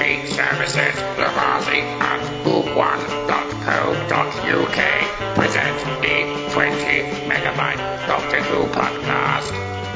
Free services, Lamarzi and who1.co.uk present the 20 Megabyte Doctor Who podcast.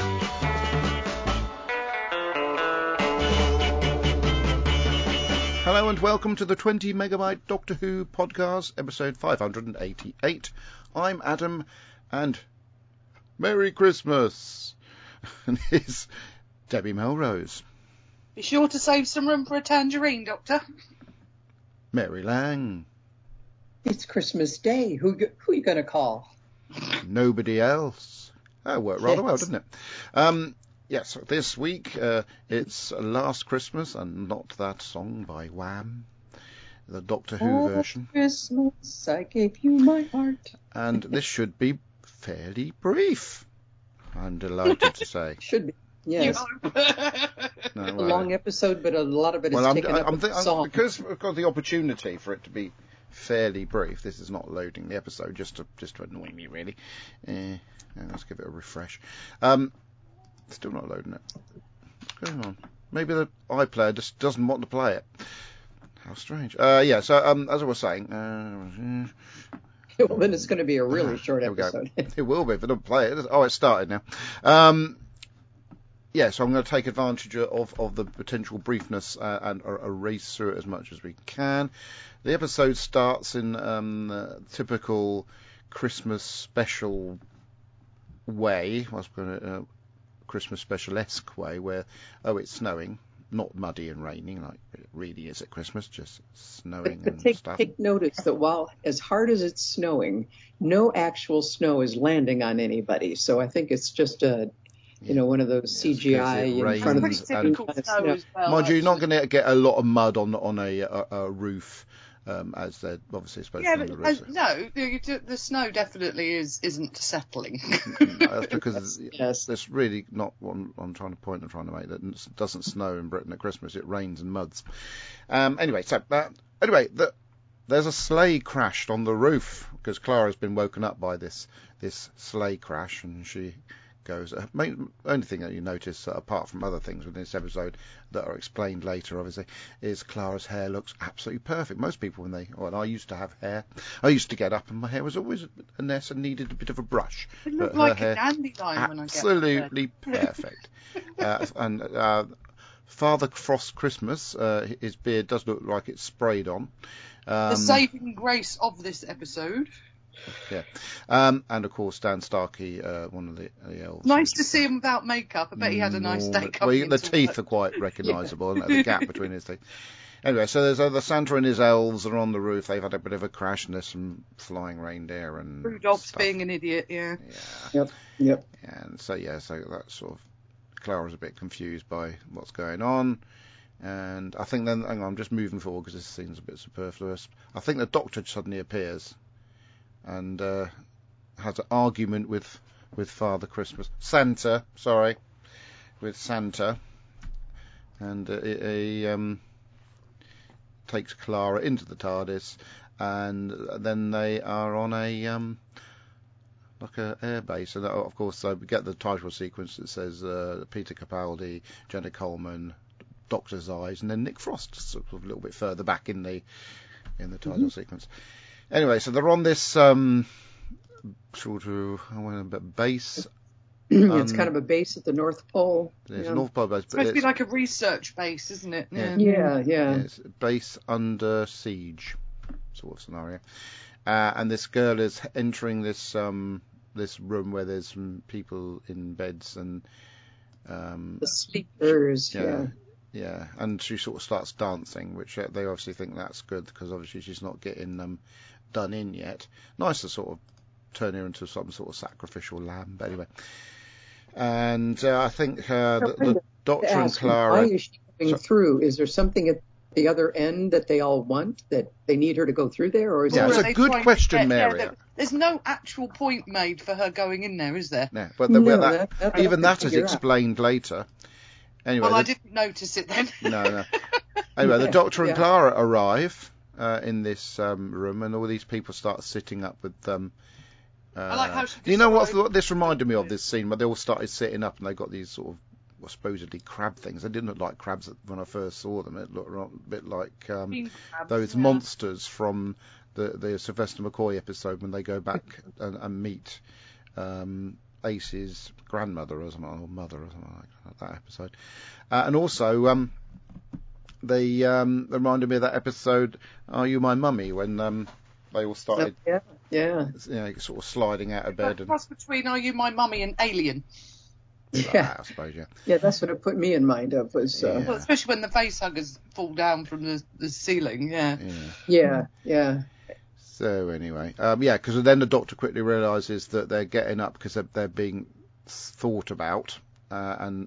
Hello and welcome to the 20 Megabyte Doctor Who podcast, episode 588. I'm Adam, and Merry Christmas! And here's Debbie Melrose. Be sure to save some room for a tangerine, Doctor. Mary Lang. It's Christmas Day. Who are you going to call? Nobody else. That worked rather well, didn't it? Yes, this week it's Last Christmas and not that song by Wham, the Doctor Who version. Christmas, I gave you my heart. And this should be fairly brief, I'm delighted to say. Should be, yes. No, A long episode, but a lot of it is taken up with the song. Because we've got the opportunity for it to be fairly brief. This is not loading the episode, just to annoy me, really. Let's give it a refresh. Still not loading it. What's going on? Maybe the iPlayer just doesn't want to play it. How strange. As I was saying... well, then it's going to be a really short episode. It will be if I don't play it. Oh, it's started now. So I'm going to take advantage of the potential briefness and race through it as much as we can. The episode starts in typical Christmas special way. I was going to... Christmas special-esque way where, it's snowing, not muddy and raining like it really is at Christmas, just snowing and stuff. Take notice that while as hard as it's snowing, no actual snow is landing on anybody. So I think it's just one of those CGI in front of the snow as well. Mind you, you're not going to get a lot of mud on a roof. As they're obviously supposed to be on the roof. The snow definitely isn't settling. That's because that's really not what I'm trying to make. That it doesn't snow in Britain at Christmas. It rains and muds. There's a sleigh crashed on the roof because Clara's been woken up by this sleigh crash, and she goes. Only thing that you notice, apart from other things within this episode that are explained later, obviously, is Clara's hair looks absolutely perfect. Most people, when I used to have hair, I used to get up and my hair was always a mess and needed a bit of a brush. It looked like a dandelion when I get absolutely perfect. And Father Frost Christmas, his beard does look like it's sprayed on. The saving grace of this episode. Yeah, and of course Dan Starkey, one of the elves. Nice to see him without makeup. I bet he had a nice day coming. The teeth are quite recognisable, and the gap between his teeth. Anyway, so there's the Santa and his elves are on the roof. They've had a bit of a crash, and there's some flying reindeer and Rudolph's stuff. being an idiot. Yeah. Yep. And so that sort of Clara's a bit confused by what's going on. And I think then, hang on, I'm just moving forward because this scene's a bit superfluous. I think the Doctor suddenly appears and has an argument with Father Christmas. With Santa. And he takes Clara into the TARDIS, and then they are on a air base. And of course, we get the title sequence that says Peter Capaldi, Jenna Coleman, Doctor's Eyes, and then Nick Frost, sort of a little bit further back in the title sequence. Anyway, so they're on this sort of base. It's kind of a base at the North Pole. It's a North Pole base. It's supposed to be like a research base, isn't it? Yeah. It's a base under siege sort of scenario. And this girl is entering this room where there's some people in beds and... the sleepers, Yeah, and she sort of starts dancing, which they obviously think that's good because obviously she's not getting done in yet. Nice to sort of turn her into some sort of sacrificial lamb, but anyway. And I think the Doctor and Clara... Why is she coming through? Is there something at the other end that they all want, that they need her to go through there? Or is it's a good question, Mary. There's no actual point made for her going in there, is there? Yeah, but even that is explained later. Anyway, I didn't notice it then. No. Anyway, the Doctor and Clara arrive in this room, and all these people start sitting up with them. I like how she you know what this reminded me of, this scene where they all started sitting up and they got these sort of supposedly crab things. They didn't look like crabs when I first saw them. It looked a bit like Crabs, those monsters from the Sylvester McCoy episode when they go back and meet Ace's grandmother or something, or mother or something like that episode. And also they reminded me of that episode, Are You My Mummy, when they all started sort of sliding out of bed. Cross between Are You My Mummy and Alien. Yeah, I suppose, yeah. Yeah, that's what it put me in mind of was. Well, especially when the facehuggers fall down from the ceiling. Yeah. So anyway, because then the Doctor quickly realises that they're getting up because they're being thought about, and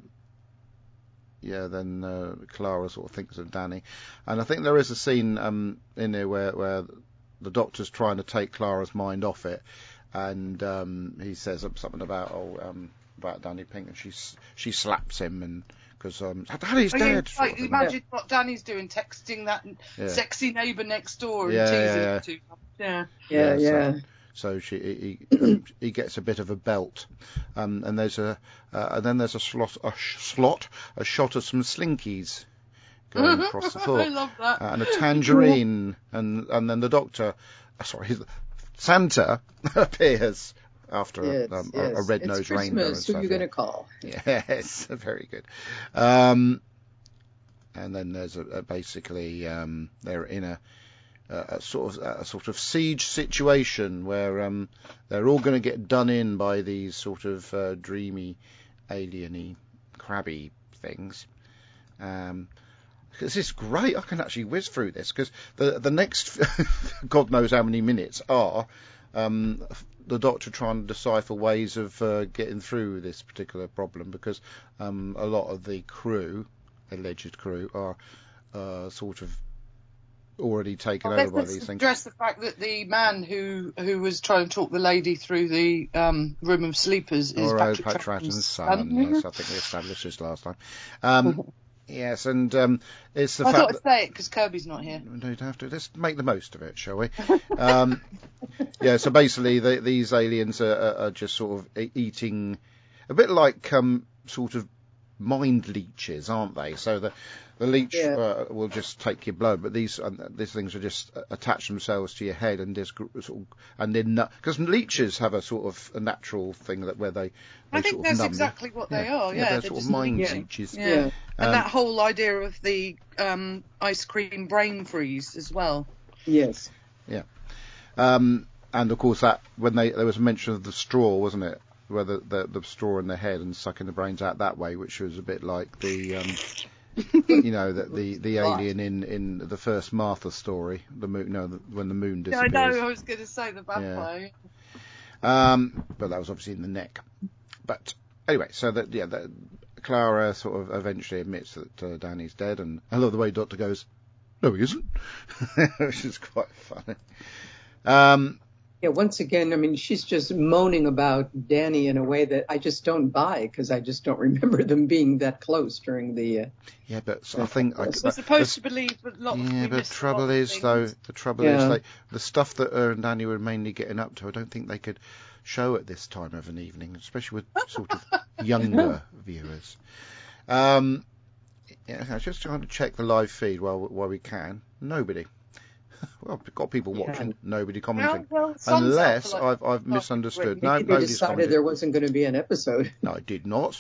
then Clara sort of thinks of Danny, and I think there is a scene in there where the Doctor's trying to take Clara's mind off it, and he says something about Danny Pink, and she slaps him, and because Danny's dead. Like, imagine what Danny's doing, texting that sexy neighbour next door and teasing him too much. Yeah. So he gets a bit of a belt, and there's a shot of some Slinkies going across the floor. I love that. And a tangerine, and then the Doctor, Santa appears after a red-nosed reindeer. It's Christmas. Who are you going to call? Yes, very good. And then there's basically they're in a sort of siege situation where they're all going to get done in by these sort of dreamy, alien-y, crabby things. This is great. I can actually whiz through this because the next God knows how many minutes are the Doctor trying to decipher ways of getting through this particular problem, because a lot of the alleged crew, are sort of already taken over by these things. Address the fact that the man who was trying to talk the lady through the room of sleepers is Patrick Troughton's son. Yes, I think we established this last time. Yes, and it's the fact. I thought I'd say it because Kirby's not here. We don't have to. Let's make the most of it, shall we? So basically, these aliens are just sort of eating, a bit like sort of mind leeches, aren't they? So the leech will just take your blood, but these things will just attach themselves to your head and just because leeches have a sort of a natural thing where they I think sort of that's exactly what they are. They're sort of mind leeches. Yeah. And that whole idea of the ice cream brain freeze as well. Yes. Yeah. And of course that when there was a mention of the straw, wasn't it? Where the straw in the head and sucking the brains out that way, which was a bit like the the alien in the first Martha story, the moon, when the moon disappears. I know. I was going to say the vampire. But that was obviously in the neck. But anyway, so that Clara sort of eventually admits that Danny's dead, and I love the way Doctor goes, "No, he isn't," which is quite funny. Once again, I mean, she's just moaning about Danny in a way that I just don't buy, because I just don't remember them being that close during the. But I think we're supposed to believe that lots. Yeah, but the trouble is, the stuff that her and Danny were mainly getting up to, I don't think they could show at this time of an evening, especially with sort of younger viewers. I'm just trying to check the live feed while we can. Nobody. Well, we've got people watching, nobody commenting. Unless I've misunderstood. No, they decided there wasn't going to be an episode. No, I did not.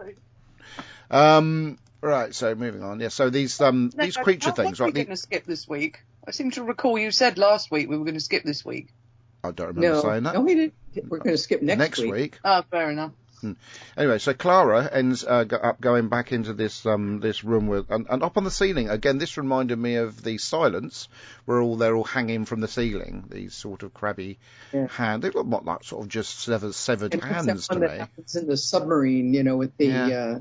Right, so moving on. Yeah, so these creature things, right? We're going to skip this week. I seem to recall you said last week we were going to skip this week. I don't remember saying that. No, we didn't. We're going to skip next week. Oh, fair enough. Anyway, so Clara ends up going back into this room with, and up on the ceiling again. This reminded me of the Silence, where they're all hanging from the ceiling. These sort of crabby hands. They look more like sort of just severed hands to me. That happens in the submarine, with the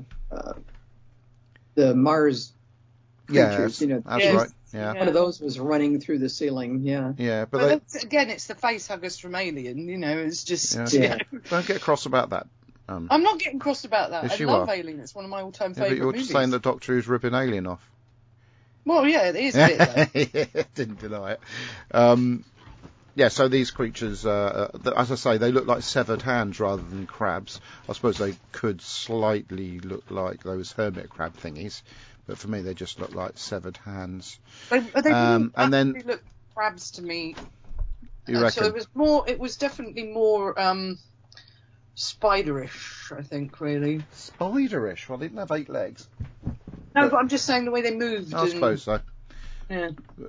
Mars creatures. Yes, that's right. Yeah. One of those was running through the ceiling. Yeah. Yeah, but again, it's the facehuggers from Alien. It's just. Don't get cross about that. I'm not getting cross about that. Yes, I love Alien. It's one of my all-time favourite movies. But you're saying the Doctor who's ripping Alien off. Well, yeah, it is a bit. Didn't deny it. so these creatures, as I say, they look like severed hands rather than crabs. I suppose they could slightly look like those hermit crab thingies, but for me they just look like severed hands. They and then look crabs to me. You reckon? So it was definitely more spiderish, I think, really. Spiderish? Well, they didn't have 8 legs. No, but I'm just saying the way they moved. I suppose so. Yeah.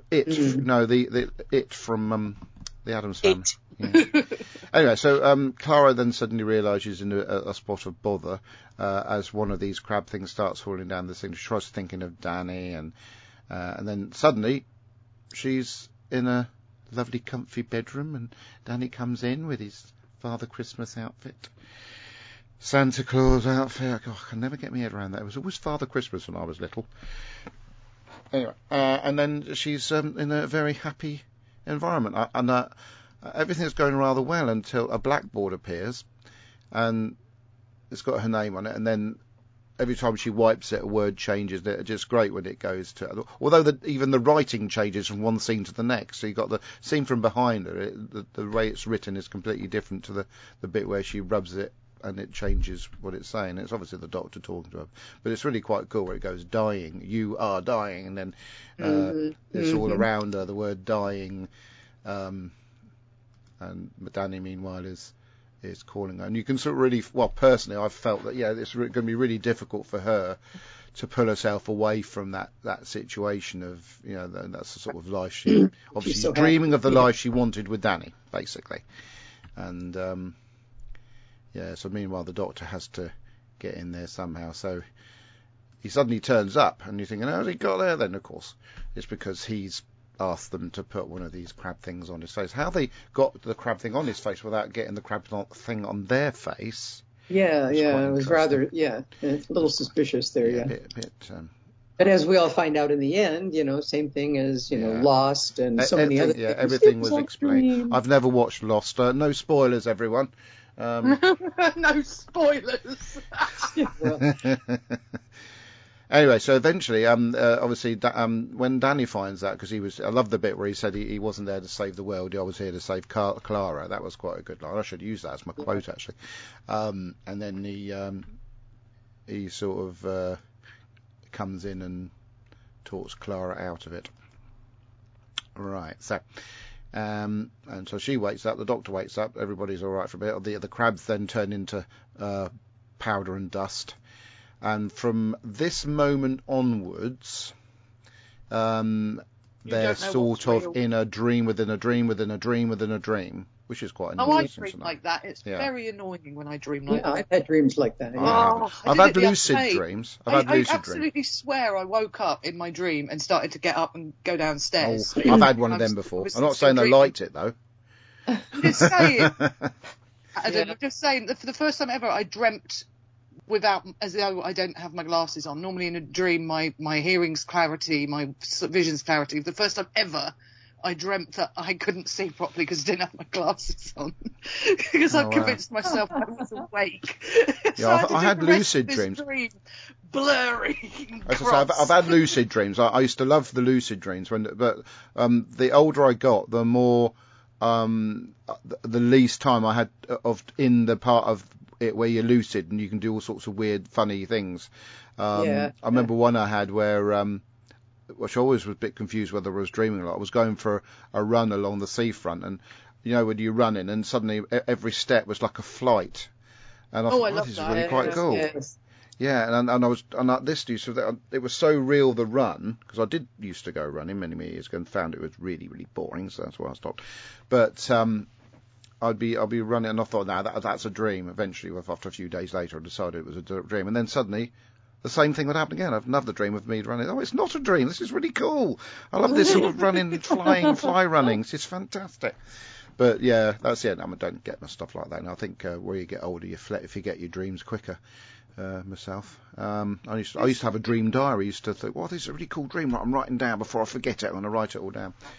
The It from the Addams Family. Yeah. Anyway, so Clara then suddenly realises in a spot of bother as one of these crab things starts falling down this thing. She tries thinking of Danny, and then suddenly she's in a lovely comfy bedroom, and Danny comes in with his Father Christmas outfit. Santa Claus outfit. God, I can never get my head around that. It was always Father Christmas when I was little. Anyway, and then she's in a very happy environment, and everything's going rather well until a blackboard appears, and it's got her name on it, and then every time she wipes it, a word changes. It's just great when it goes to... Although even the writing changes from one scene to the next. So you've got the scene from behind her. The way it's written is completely different to the bit where she rubs it and it changes what it's saying. It's obviously the doctor talking to her. But it's really quite cool where it goes, dying, you are dying. And then it's all around her, the word dying. And Danny, meanwhile, is calling her, and you can sort of really, well, personally, I've felt that it's going to be really difficult for her to pull herself away from that situation of, that's the sort of life she obviously she's dreaming of the life she wanted with Danny, basically, and so meanwhile the doctor has to get in there somehow. So he suddenly turns up, and you're thinking, how's he got there? Then of course it's because he's asked them to put one of these crab things on his face. How they got the crab thing on his face without getting the crab thing on their face? It was rather, a little suspicious there, A bit, but as we all find out in the end, same thing as, Lost and so many other things. Yeah, everything was explained. I've never watched Lost. No spoilers, everyone. No spoilers. Anyway, so eventually, obviously, when Danny finds out, because I love the bit where he said he wasn't there to save the world, I was here to save Clara. That was quite a good line. I should use that as my quote, actually. And then he sort of comes in and talks Clara out of it. Right, so... and so she wakes up, the doctor wakes up, everybody's all right for a bit. The crabs then turn into powder and dust. And from this moment onwards, they're sort of in a dream within a dream within a dream within a dream, which is quite annoying. I dream like that. It's very annoying when I dream like that. I've had dreams like that. I've had lucid dreams. I absolutely swear I woke up in my dream and started to get up and go downstairs. Oh, I've had one of them before. I'm not saying I liked it, though. I'm just saying. I'm just saying that for the first time ever, I dreamt as though I don't have my glasses on. Normally in a dream, my hearing's clarity, my vision's clarity. The first time ever, I dreamt that I couldn't see properly because I didn't have my glasses on. Because I convinced myself I was awake. So I had lucid dreams. Dream blurry. I've had lucid dreams. I used to love the lucid dreams, but the older I got, the more the least time I had in the part of it where you're lucid and you can do all sorts of weird, funny things. I remember one I had where, which I always was a bit confused whether I was dreaming or not. I was going for a run along the seafront, and when you're running, and suddenly every step was like a flight. And I thought, I love this that. is really quite cool. Yes. Yeah, and this used to, it was so real, the run, because I did used to go running many years ago and found it was really, really boring, so that's why I stopped. But I'd be running, and I thought, that's a dream. Eventually, after a few days later, I decided it was a dream, and then suddenly the same thing would happen again. I'd have another dream of me running. Oh, it's not a dream. This is really cool. I love this sort of running, fly running. It's fantastic. But yeah, that's it. I don't get my stuff like that. And I think where you get older, you forget your dreams quicker. Myself, I used to have a dream diary. I used to think, this is a really cool dream. I'm writing down before I forget it. I'm going to write it all down.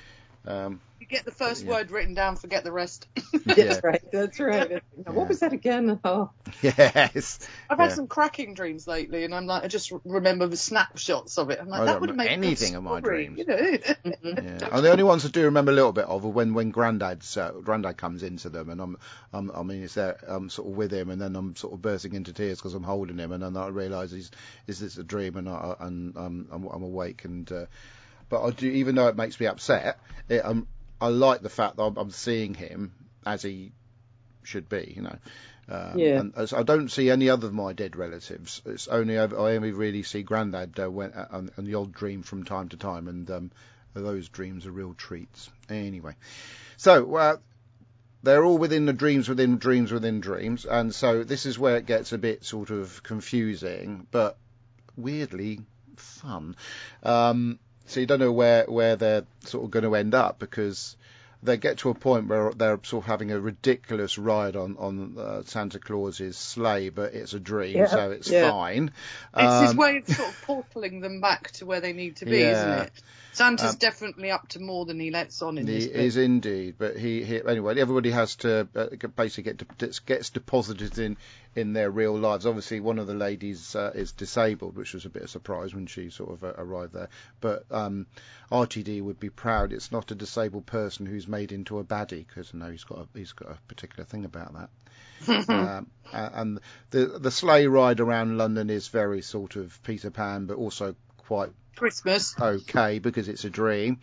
You get the first word written down, forget the rest. That's right. That's right. What was that again? Oh. Yes. I've had some cracking dreams lately, and I'm like, I just remember the snapshots of it. I'm like, that would make anything of my dreams. You know? Yeah. And the only ones I do remember a little bit of are when Grandad comes into them, and I'm sort of with him, and then I'm sort of bursting into tears because I'm holding him, and then I realise is this a dream, and I'm awake, and but I do, even though it makes me upset, I like the fact that I'm seeing him as he should be, you know. And I don't see any other of my dead relatives. It's only I only really see Grandad and the old dream from time to time, and those dreams are real treats. Anyway, so they're all within the dreams within dreams within dreams, and so this is where it gets a bit sort of confusing, but weirdly fun. So you don't know where they're sort of going to end up, because they get to a point where they're sort of having a ridiculous ride on Santa Claus's sleigh, but it's a dream, so it's fine. It's his way of sort of portaling them back to where they need to be, isn't it? Santa's definitely up to more than he lets on in this bit. He is indeed, but he anyway. Everybody has to basically gets deposited in their real lives. Obviously, one of the ladies is disabled, which was a bit of a surprise when she sort of arrived there. But RTD would be proud it's not a disabled person who's made into a baddie, because I know he's got a particular thing about that. And the sleigh ride around London is very sort of Peter Pan, but also quite Christmas. Okay, because it's a dream.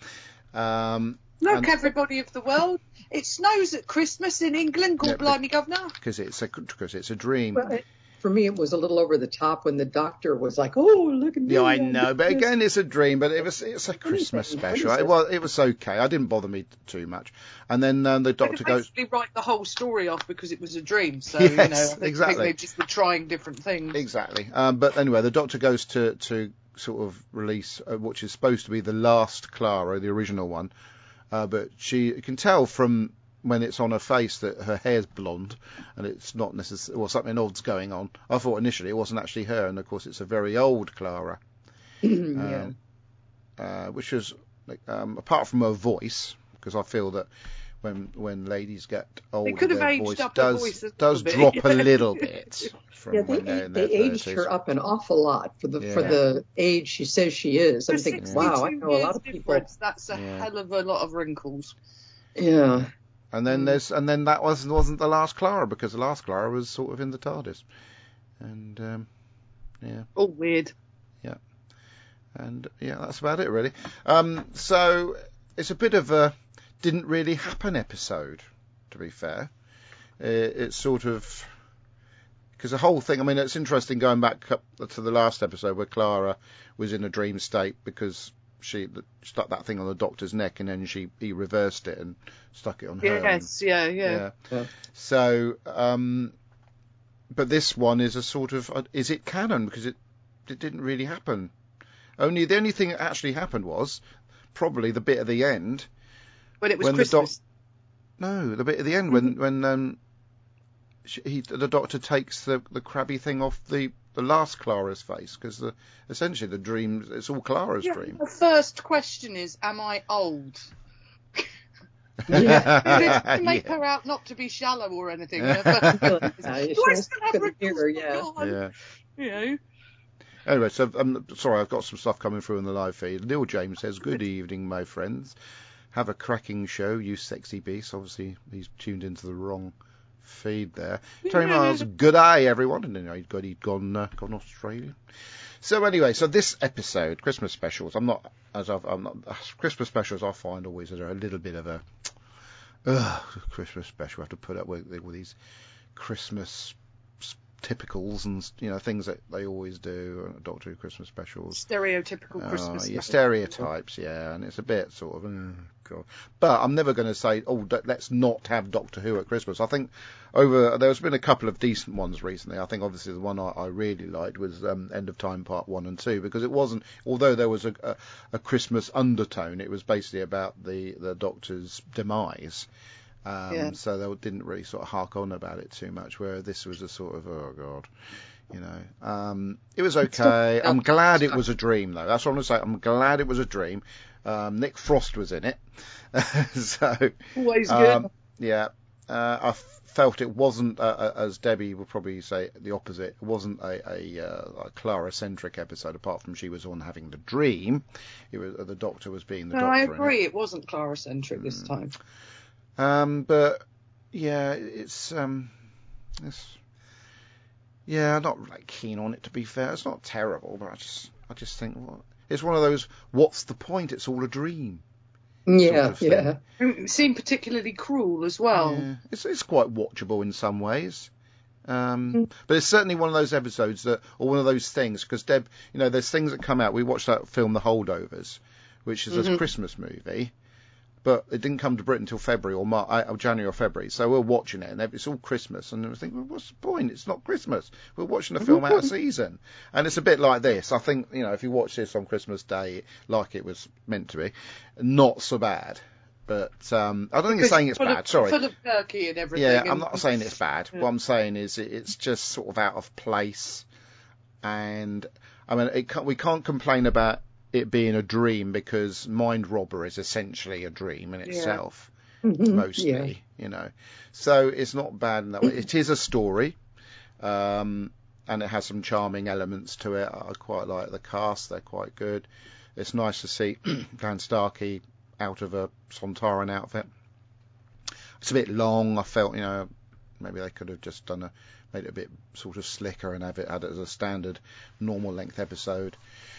Look, everybody of the world, it snows at Christmas in England. God blimey, governor. Because it's a dream. Well, for me, it was a little over the top when the doctor was like, "Oh, look at me." Yeah, I know, but again, it's a dream. But it's a Christmas special. It was okay. I didn't bother me too much. And then the doctor goes. Basically, write the whole story off because it was a dream. So yes, I exactly. think they just were trying different things. Exactly. But anyway, the doctor goes to sort of release which is supposed to be the last Clara, the original one, but you can tell from when it's on her face that her hair's blonde, and it's not necessarily, well, something odd's going on. I thought initially it wasn't actually her, and of course it's a very old Clara, which was apart from her voice, because I feel that when ladies get older, their voice does drop a little bit. They aged her up an awful lot for the age she says she is. I'm thinking, wow, I know a lot of people. That's a hell of a lot of wrinkles. Yeah. And then that wasn't the last Clara, because the last Clara was sort of in the TARDIS, and all weird. Yeah, and that's about it really. So it's a bit of a didn't really happen episode, to be fair. It's sort of, because the whole thing, I mean, it's interesting going back up to the last episode where Clara was in a dream state because she stuck that thing on the doctor's neck, and then he reversed it and stuck it on her. Yes, yeah. So, but this one is a sort of, is it canon? Because it didn't really happen. The only thing that actually happened was probably the bit at the end. When it was Christmas. The bit at the end when the doctor takes the crabby thing off the last Clara's face, because essentially the dream, it's all Clara's dream. The first question is, am I old? To make her out not to be shallow or anything. Do I still have wrinkles? Yeah. Anyway, so I'm sorry, I've got some stuff coming through in the live feed. Neil James says, "Good evening, my friends. Have a cracking show, you sexy beast." Obviously, he's tuned into the wrong feed there. Terry Miles, good eye, everyone. And then he'd gone Australian. So anyway, so this episode, Christmas specials. Christmas specials. I find always are a little bit of a Christmas special. I have to put up with these Christmas typicals and things that they always do. Doctor Who Christmas specials. Stereotypical Christmas. Yeah, stereotypes. Yeah, and it's a bit sort of. God. But I'm never going to say, let's not have Doctor Who at Christmas. I think there's been a couple of decent ones recently. I think obviously the one I really liked was End of Time Part 1 and 2, because it wasn't, although there was a Christmas undertone, it was basically about the Doctor's demise. So they didn't really sort of hark on about it too much, where this was a sort of, oh God, you know. It was okay. I'm glad it was a dream, though. That's what I'm going to say. I'm glad it was a dream. Nick Frost was in it. So always good. Yeah. I felt it wasn't, as Debbie would probably say, the opposite. It wasn't a Clara-centric episode, apart from she was on having the dream. It was the Doctor was being the Doctor. I agree. It wasn't Clara-centric this time. But yeah, I'm not like keen on it, to be fair. It's not terrible, but I just think, well, it's one of those, what's the point? It's all a dream. Yeah, sort of It seemed particularly cruel as well. Yeah, it's quite watchable in some ways. But it's certainly one of those episodes or one of those things, because Deb, you know, there's things that come out. We watched that film, The Holdovers, which is a Christmas movie, but it didn't come to Britain until February or January or February. So we're watching it, and it's all Christmas, and I was thinking, well, what's the point? It's not Christmas. We're watching a film out of season, and it's a bit like this. I think, you know, if you watch this on Christmas Day, like it was meant to be, not so bad. But I don't think it's saying it's bad. Sorry, full of turkey and everything. Yeah, I'm not saying it's bad. Yeah. What I'm saying is it's just sort of out of place, and I mean, we can't complain about it being a dream, because Mind Robber is essentially a dream in itself, mostly, you know. So it's not bad in that way. It is a story, and it has some charming elements to it. I quite like the cast; they're quite good. It's nice to see Dan Starkey out of a Sontaran outfit. It's a bit long. I felt, you know, maybe they could have just made it a bit sort of slicker and had it as a standard normal length episode.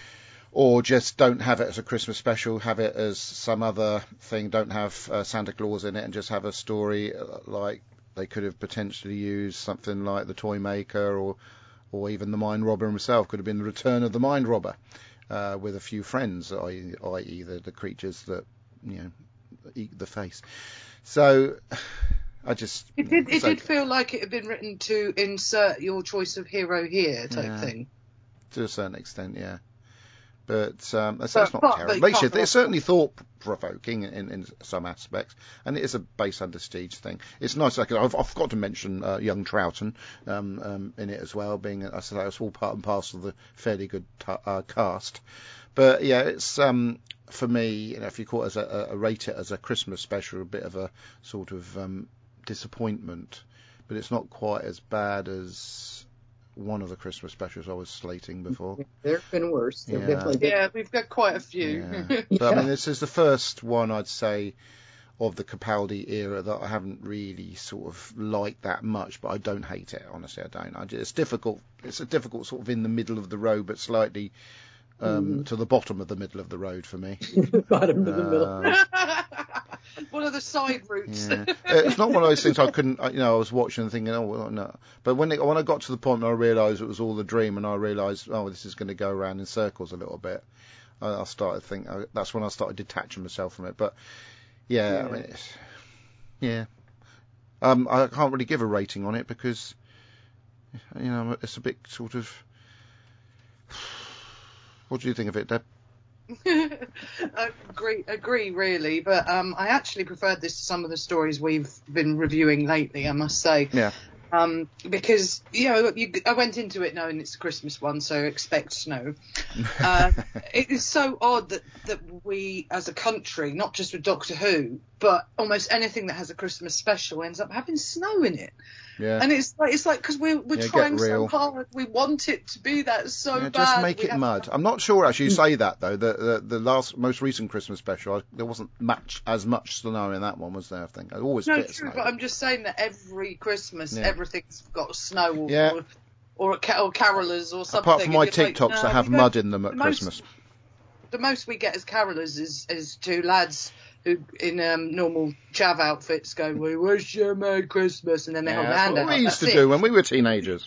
Or just don't have it as a Christmas special, have it as some other thing, don't have Santa Claus in it, and just have a story like they could have potentially used something like The Toy Maker, or even the Mind Robber himself could have been the return of the Mind Robber, with a few friends, i.e. the creatures that, you know, eat the face. So I just... It did feel like it had been written to insert your choice of hero here type thing. To a certain extent, yeah. But that's not terrible. It's certainly thought-provoking in some aspects, and it is a base under Steve's thing. It's nice. I forgot to mention young Troughton in it as well, being I said it's all part and parcel of the fairly good cast. But yeah, it's for me, you know, if you call it as rate it as a Christmas special, a bit of a sort of disappointment, but it's not quite as bad as one of the Christmas specials I was slating before. There have been worse. Yeah, we've got quite a few. Yeah. But I mean, this is the first one, I'd say, of the Capaldi era that I haven't really sort of liked that much, but I don't hate it. Honestly, I don't. It's difficult. It's a difficult sort of in the middle of the road, but slightly to the bottom of the middle of the road for me. Bottom of the middle. One of the side routes. Yeah. It's not one of those things I couldn't, you know, I was watching and thinking, oh, well, no. But when I got to the point where I realised it was all a dream, and I realised, oh, this is going to go around in circles a little bit, I started thinking, that's when I started detaching myself from it. But yeah. I mean, I can't really give a rating on it because, you know, it's a bit sort of. What do you think of it, Deb? Agree, really. But I actually preferred this to some of the stories we've been reviewing lately, I must say. Yeah. Because, you know, I went into it knowing it's a Christmas one, so expect snow. It is so odd that we, as a country, not just with Doctor Who, but almost anything that has a Christmas special ends up having snow in it. Yeah. And it's like because we're trying so hard, we want it to be that so bad. Just make it mud. I'm not sure actually you say that though. The most recent Christmas special, there wasn't as much snow in that one, was there? I think I always no, bit true. Snow. But I'm just saying that every Christmas, everything's got snow or carolers or something. Apart from my TikToks that have mud in them at Christmas. The most we get as carolers is two lads who in normal chav outfits go, "We wish you a Merry Christmas," and then they hold their hand out. That's what we used to do when we were teenagers.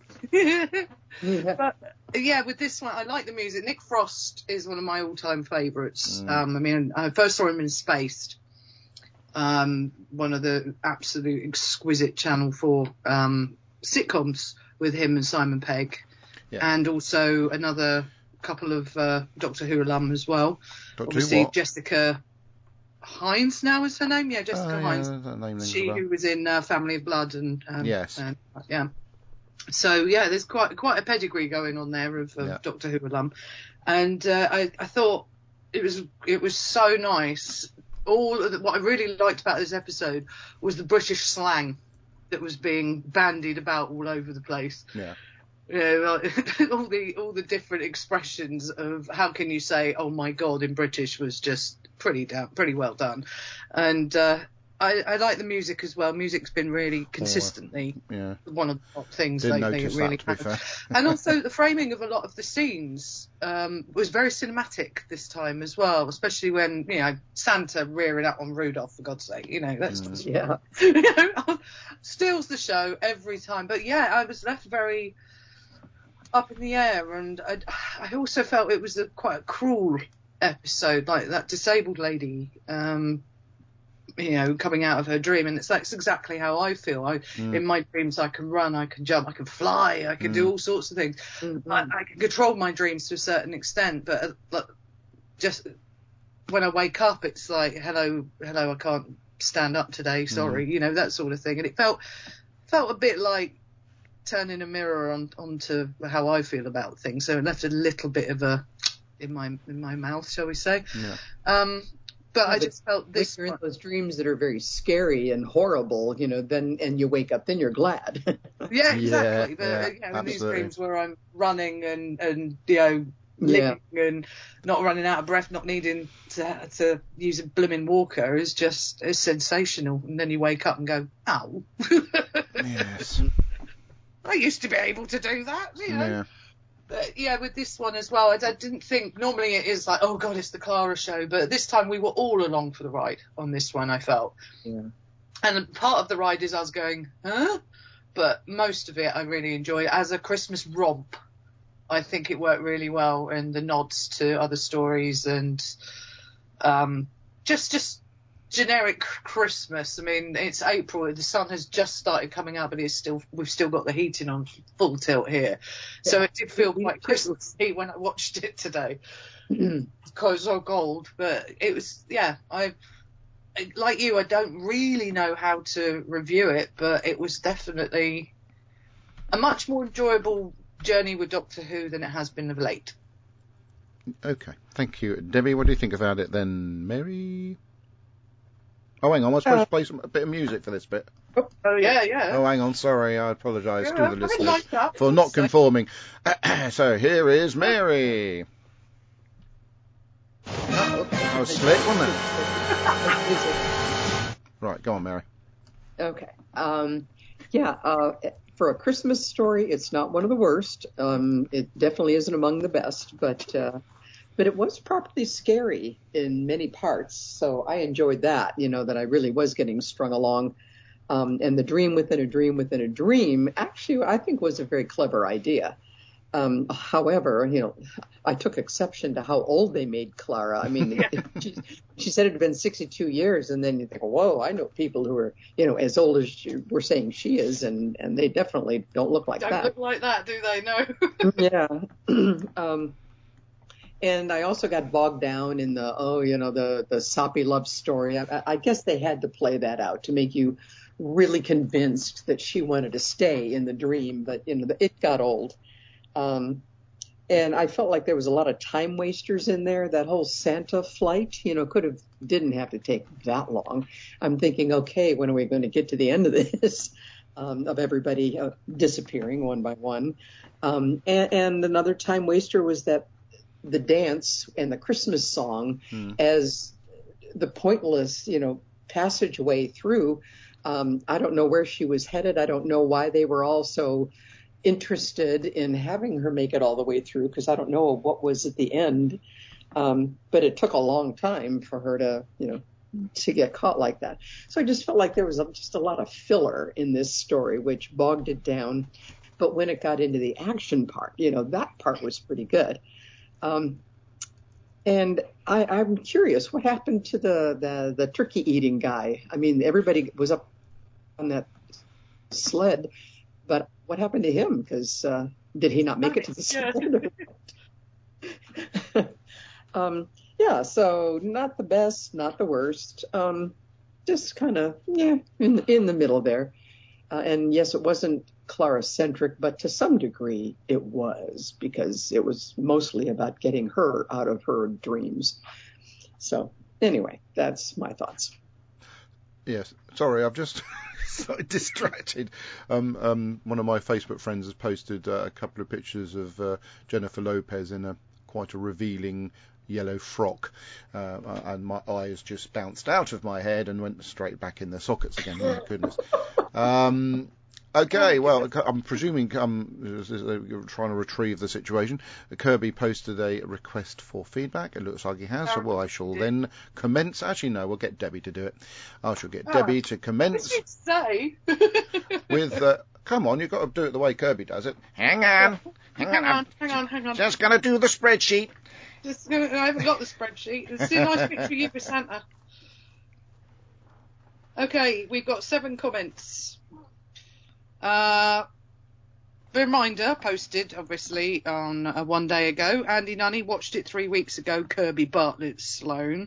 But yeah, with this one, I like the music. Nick Frost is one of my all-time favourites. I mean, I first saw him in Spaced, one of the absolute exquisite Channel 4 sitcoms with him and Simon Pegg, and also another couple of Doctor Who alum as well. Doctor Obviously, Who what? Jessica. Hines now is her name. Yeah, Jessica Hines. That name she who was in Family of Blood and yes. Yeah. So yeah, there's quite a pedigree going on there of Doctor Who alum, and I thought it was so nice. What I really liked about this episode was the British slang that was being bandied about all over the place. Yeah. You know, all the different expressions of how can you say "oh my god" in British was just pretty well done, and I like the music as well. Music's been really consistently one of the top things lately. It really has. And also the framing of a lot of the scenes was very cinematic this time as well, especially when Santa rearing up on Rudolph, for God's sake. That's just steals the show every time. But I was left very up in the air, and I also felt it was quite a cruel episode, like that disabled lady coming out of her dream, and that's exactly how I feel. In my dreams I can run, I can jump, I can fly, I can do all sorts of things. I can control my dreams to a certain extent, but just when I wake up it's like hello, I can't stand up today, sorry, that sort of thing. And it felt a bit like turning a mirror onto how I feel about things, so it left a little bit of a in my mouth, shall we say. But I just felt this. You're in those dreams that are very scary and horrible, then and you wake up, then you're glad. Yeah, exactly. In these dreams where I'm running and living and not running out of breath, not needing to use a blooming walker is sensational. And then you wake up and go, ow. Yes. I used to be able to do that, Yeah. But with this one as well, I didn't think, normally it is like, oh God, it's the Clara show, but this time we were all along for the ride on this one, I felt. Yeah. And part of the ride is I was going, huh? But most of it I really enjoy. As a Christmas romp, I think it worked really well, and the nods to other stories and just generic Christmas. I mean, it's April, the sun has just started coming out, but we've still got the heating on full tilt here. So it did feel quite Christmassy when I watched it today. Because so cold, but it was, like you, I don't really know how to review it, but it was definitely a much more enjoyable journey with Doctor Who than it has been of late. Okay, thank you. Debbie, what do you think about it then? Mary? Oh, hang on, I was supposed to play a bit of music for this bit. Oh, yeah. Oh, hang on, sorry, I apologise to the listeners for not conforming. So, here is Mary. That was slick, wasn't it? Right, go on, Mary. Okay. For a Christmas story, it's not one of the worst. It definitely isn't among the best, but it was properly scary in many parts. So I enjoyed that, that I really was getting strung along. And the dream within a dream within a dream, actually, I think was a very clever idea. However, I took exception to how old they made Clara. I mean, she said it had been 62 years, and then you think, whoa, I know people who are, as old as we're saying she is, and they definitely don't look like that. Don't look like that, do they? No. Yeah. And I also got bogged down in the soppy love story. I guess they had to play that out to make you really convinced that she wanted to stay in the dream, but it got old. And I felt like there was a lot of time wasters in there. That whole Santa flight, didn't have to take that long. I'm thinking, okay, when are we going to get to the end of this? Of everybody disappearing one by one. And another time waster was that the dance and the Christmas song as the pointless, passageway through. I don't know where she was headed. I don't know why they were all so interested in having her make it all the way through, because I don't know what was at the end. But it took a long time for her to get caught like that. So I just felt like there was just a lot of filler in this story, which bogged it down. But when it got into the action part, that part was pretty good. And I'm curious, what happened to the turkey eating guy? I mean, everybody was up on that sled, but what happened to him? Because did he not make it to the sled? Yeah, so not the best, not the worst. Just kind of, in the middle there. And yes, it wasn't Clara-centric, but to some degree it was, because it was mostly about getting her out of her dreams. So anyway, that's my thoughts. Yes, sorry, I've just so distracted. One of my Facebook friends has posted a couple of pictures of Jennifer Lopez in quite a revealing yellow frock, and my eyes just bounced out of my head and went straight back in their sockets again. Oh my goodness. Okay, well, I'm presuming you're trying to retrieve the situation. Kirby posted a request for feedback. It looks like he has. So, well, I shall then commence. Actually, no, we'll get Debbie to do it. I shall get Debbie to commence with. Come on, you've got to do it the way Kirby does it. Hang on. Just going to do the spreadsheet. I haven't got the spreadsheet. It's a nice picture of you for Santa. Okay, we've got 7 comments. Reminder posted, obviously, on one day ago. Andy Nunny watched it 3 weeks ago. Kirby Bartlett Sloan.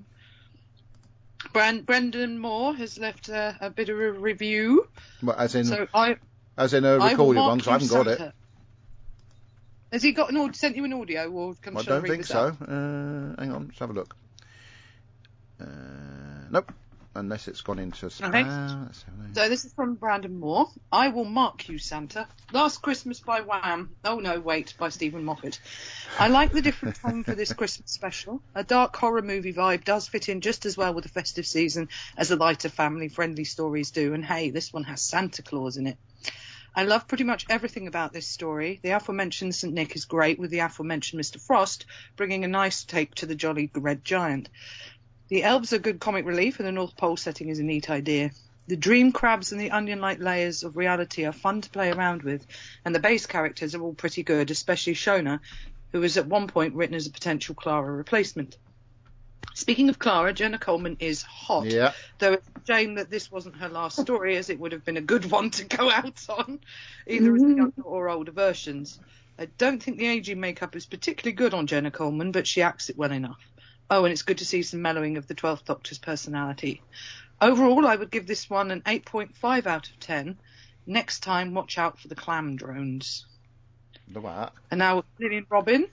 Brendan Moore has left a bit of a review. Well, as in a recorded one, because I haven't got it. Has he got sent you an audio? Or I don't think so. Hang on, let's have a look. Nope. Unless it's gone into spam. Okay. So this is from Brandon Moore. I will mark you, Santa. Last Christmas by Wham. Oh no, wait, by Stephen Moffat. I like the different tone for this Christmas special. A dark horror movie vibe does fit in just as well with the festive season as the lighter family-friendly stories do. And hey, this one has Santa Claus in it. I love pretty much everything about this story. The aforementioned St. Nick is great, with the aforementioned Mr. Frost bringing a nice take to the jolly red giant. The elves are good comic relief, and the North Pole setting is a neat idea. The dream crabs and the onion-like layers of reality are fun to play around with, and the base characters are all pretty good, especially Shona, who was at one point written as a potential Clara replacement. Speaking of Clara, Jenna Coleman is hot, though it's a shame that this wasn't her last story, as it would have been a good one to go out on, either as the younger or older versions. I don't think the aging makeup is particularly good on Jenna Coleman, but she acts it well enough. Oh, and it's good to see some mellowing of the 12th Doctor's personality. Overall, I would give this one an 8.5 out of 10. Next time, watch out for the clam drones. The what? And now, Lillian Robin.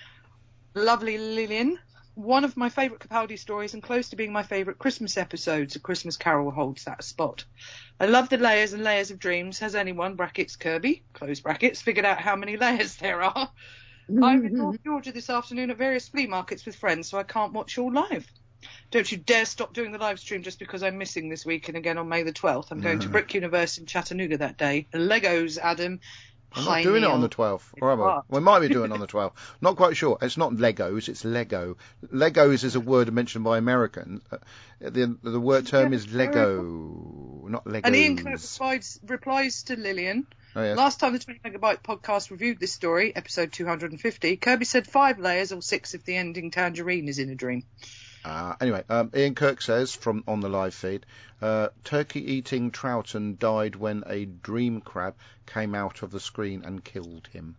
Lovely Lillian. One of my favourite Capaldi stories and close to being my favourite Christmas episodes. A Christmas Carol holds that spot. I love the layers and layers of dreams. Has anyone, brackets Kirby, close brackets, figured out how many layers there are? I'm in North Georgia this afternoon at various flea markets with friends, so I can't watch all live. Don't you dare stop doing the live stream just because I'm missing this week and again on May the 12th. I'm going to Brick University in Chattanooga that day. Legos, Adam. I'm not doing it on the 12th. Or am I? We might be doing it on the 12th. Not quite sure. It's not Legos, it's Lego. Legos is a word mentioned by Americans. The word term is Lego, not Legos. And Ian Kirk replies to Lillian. Oh, yes. Last time the 20 Megabyte podcast reviewed this story, episode 250, Kirby said 5 layers or 6 if the ending tangerine is in a dream. Anyway, Ian Kirk says on the live feed, turkey-eating Troughton died when a dream crab came out of the screen and killed him.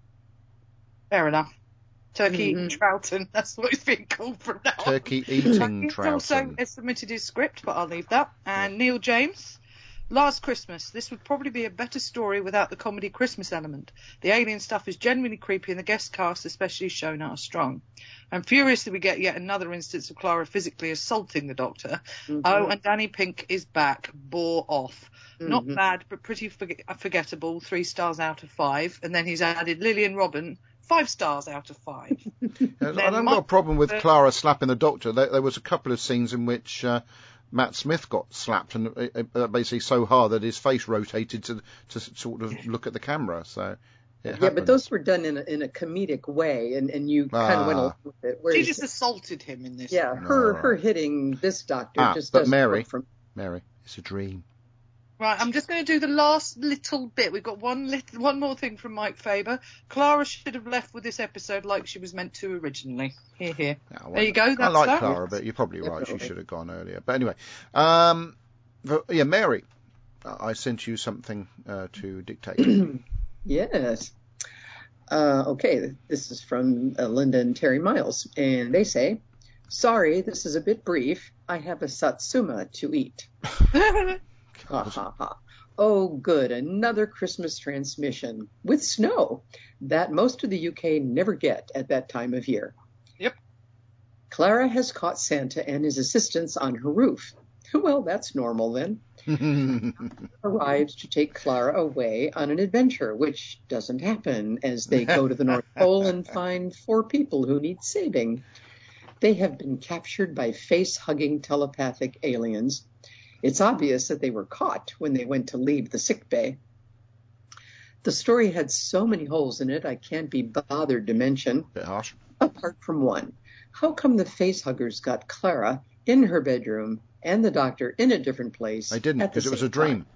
Fair enough. Turkey-eating Troughton, that's what he's being called from now on. Turkey-eating Troughton. He's also submitted his script, but I'll leave that. And Neil James. Last Christmas. This would probably be a better story without the comedy Christmas element. The alien stuff is genuinely creepy and the guest cast, especially Shona, are strong. I'm furious that we get yet another instance of Clara physically assaulting the Doctor. Oh, and Danny Pink is back. Bore off. Not bad, but pretty forgettable. 3 stars out of 5. And then he's added Lillian Robin. 5 stars out of 5. I haven't got a problem with Clara slapping the Doctor. There was a couple of scenes in which Matt Smith got slapped, and basically so hard that his face rotated to sort of look at the camera. So but those were done in a comedic way, and you kind of went along with it. She just assaulted him in this. Yeah, her hitting this Doctor just doesn't work from Mary, it's a dream. Right, I'm just going to do the last little bit. We've got one more thing from Mike Faber. Clara should have left with this episode like she was meant to originally. Here. Yeah, there you go. That's I like Clara, but you're probably right. She should have gone earlier. But anyway, Mary, I sent you something to dictate. Yes. Okay, this is from Linda and Terry Miles, and they say, Sorry, this is a bit brief. I have a satsuma to eat. Ha ha ha. Oh, good, another Christmas transmission with snow that most of the UK never get at that time of year. Yep. Clara has caught Santa and his assistants on her roof. Well, that's normal then. Arrives to take Clara away on an adventure, which doesn't happen as they go to the North Pole and find 4 people who need saving. They have been captured by face-hugging telepathic aliens. It's obvious that they were caught when they went to leave the sick bay. The story had so many holes in it I can't be bothered to mention. Bit harsh. Apart from one. How come the facehuggers got Clara in her bedroom and the doctor in a different place? They didn't, because it was a dream.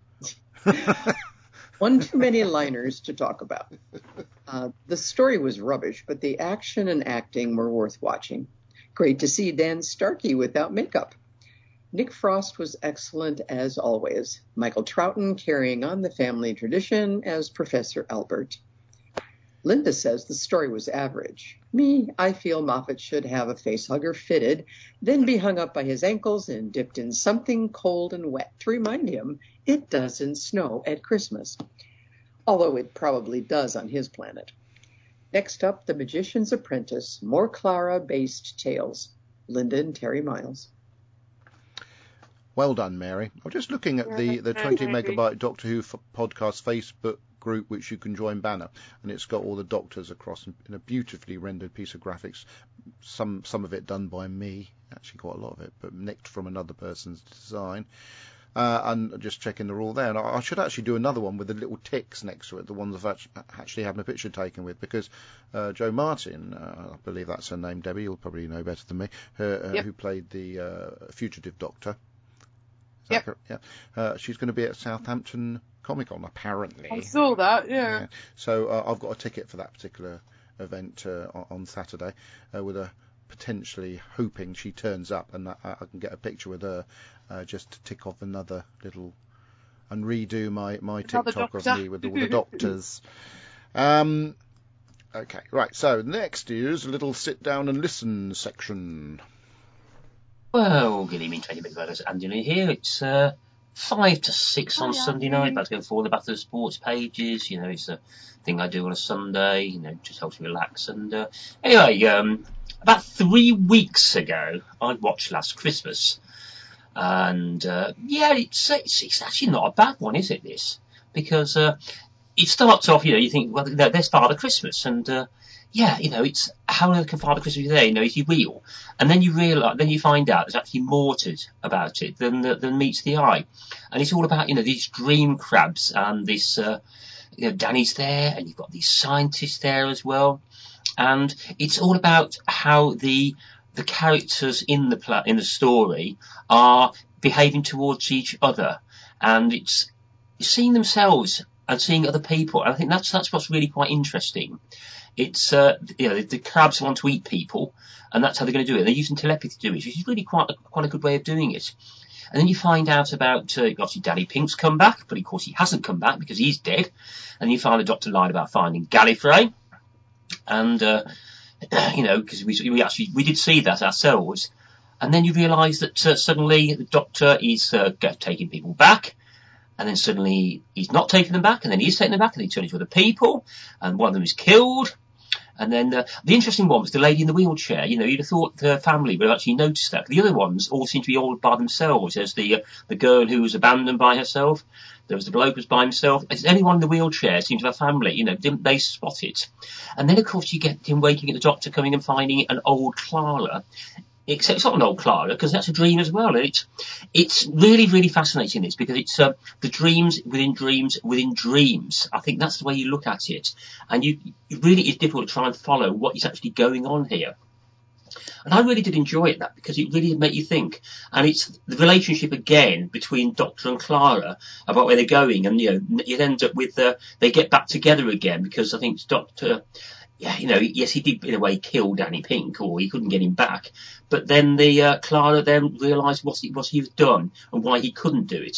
One too many liners to talk about. The story was rubbish, but the action and acting were worth watching. Great to see Dan Starkey without makeup. Nick Frost was excellent as always. Michael Troughton carrying on the family tradition as Professor Albert. Linda says the story was average. Me, I feel Moffat should have a facehugger fitted, then be hung up by his ankles and dipped in something cold and wet to remind him it doesn't snow at Christmas. Although it probably does on his planet. Next up, The Magician's Apprentice, more Clara-based tales. Linda and Terry Miles. Well done, Mary. I'm just looking at the 20 megabyte Doctor Who podcast Facebook group, which you can join banner, and it's got all the doctors across in a beautifully rendered piece of graphics. Some of it done by me, actually quite a lot of it, but nicked from another person's design. And just checking they're all there. And I should actually do another one with the little ticks next to it, the ones I've actually had my picture taken with, because Jo Martin, I believe that's her name, Debbie, you'll probably know better than me, who played the Fugitive Doctor. Yep. Yeah. She's going to be at Southampton Comic Con, apparently. I saw that, yeah. So I've got a ticket for that particular event on Saturday, with a potentially hoping she turns up and I can get a picture with her, just to tick off another little and redo my TikTok of me with all the doctors. Okay, right. So next is a little sit down and listen section. Well, good evening, 20 minutes. Anthony here. It's 5 to 6 on Sunday night. About to go forward about the sports pages. You know, it's a thing I do on a Sunday. You know, just helps me relax. And anyway, about 3 weeks ago, I watched Last Christmas. And yeah, it's actually not a bad one, is it? This, because it starts off. You know, you think, well, there's Father Christmas, and yeah, you know, it's how can Father Christmas be there? You know, is he real? And then you find out there's actually more about it than meets the eye. And it's all about, you know, these dream crabs and this, you know, Danny's there, and you've got these scientists there as well. And it's all about how the characters in the story are behaving towards each other, and it's seeing themselves and seeing other people. And I think that's what's really quite interesting. It's you know, the crabs want to eat people, and that's how they're going to do it. They're using telepathy to do it, which is really quite a good way of doing it. And then you find out about obviously Danny Pink's come back, but of course he hasn't come back because he's dead. And you find the Doctor lied about finding Gallifrey, and you know, because we did see that ourselves. And then you realise that suddenly the Doctor is taking people back. And then suddenly he's not taking them back, and then he's taking them back, and they turn into other people, and one of them is killed. And then the interesting one was the lady in the wheelchair. You know, you'd have thought the family would have actually noticed that. The other ones all seem to be all by themselves. There's the girl who was abandoned by herself. There was the bloke who was by himself. It's anyone in the wheelchair seems to have a family. You know, didn't they spot it? And then, of course, you get him waking at the Doctor, coming and finding an old Clara. Except it's not an old Clara, because that's a dream as well. And it's really, really fascinating, this, because it's the dreams within dreams within dreams. I think that's the way you look at it. And it really is difficult to try and follow what is actually going on here. And I really did enjoy it, that, because it really did make you think. And it's the relationship again between Doctor and Clara about where they're going. And, you know, it ends up with they get back together again, because I think Doctor... Yeah, you know, yes, he did in a way kill Danny Pink, or he couldn't get him back. But then Clara then realised what he was done and why he couldn't do it.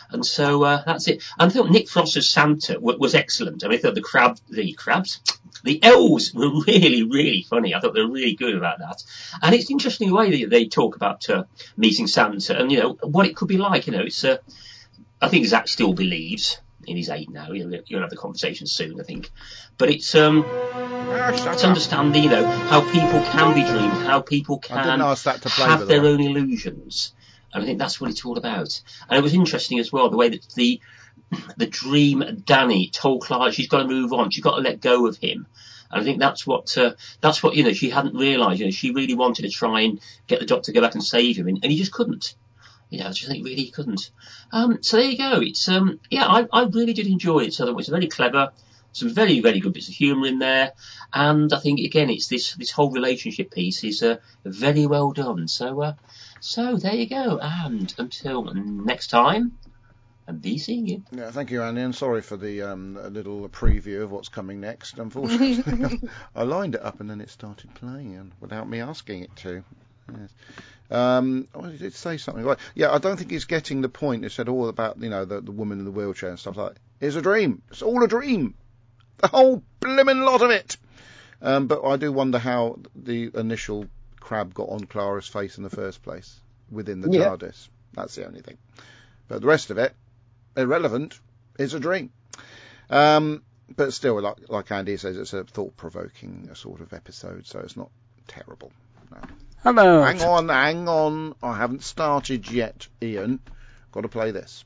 And so that's it. And I thought Nick Frost as Santa was excellent. I mean, I thought the elves were really, really funny. I thought they were really good about that. And it's an interesting way that they talk about meeting Santa and, what it could be like. It's I think Zach still believes, and he's 8 now. You'll have the conversation soon, I think. But it's understanding, how people can be dreamed, how people can have their own illusions. And I think that's what it's all about. And it was interesting as well, the way that the dream Danny told Clark she's got to move on, she's got to let go of him. And I think that's what she hadn't realised. She really wanted to try and get the Doctor to go back and save him, and he just couldn't. I just think really he couldn't. So there you go. It's I really did enjoy it. So it's very clever, some very, very good bits of humour in there, and I think again it's this whole relationship piece is very well done. So there you go. And until next time, and be seeing you. Yeah, thank you, Andy, and sorry for the little preview of what's coming next. Unfortunately, I lined it up and then it started playing without me asking it to. Yes. He did say something like, I don't think he's getting the point. He said all about, the woman in the wheelchair and stuff like that. It's a dream. It's all a dream. The whole blimmin' lot of it. But I do wonder how the initial crab got on Clara's face in the first place within the TARDIS. That's the only thing. But the rest of it, irrelevant. It's a dream. But still, like Andy says, it's a thought-provoking sort of episode, so it's not terrible. No. Hello. Hang on. I haven't started yet, Ian. Got to play this.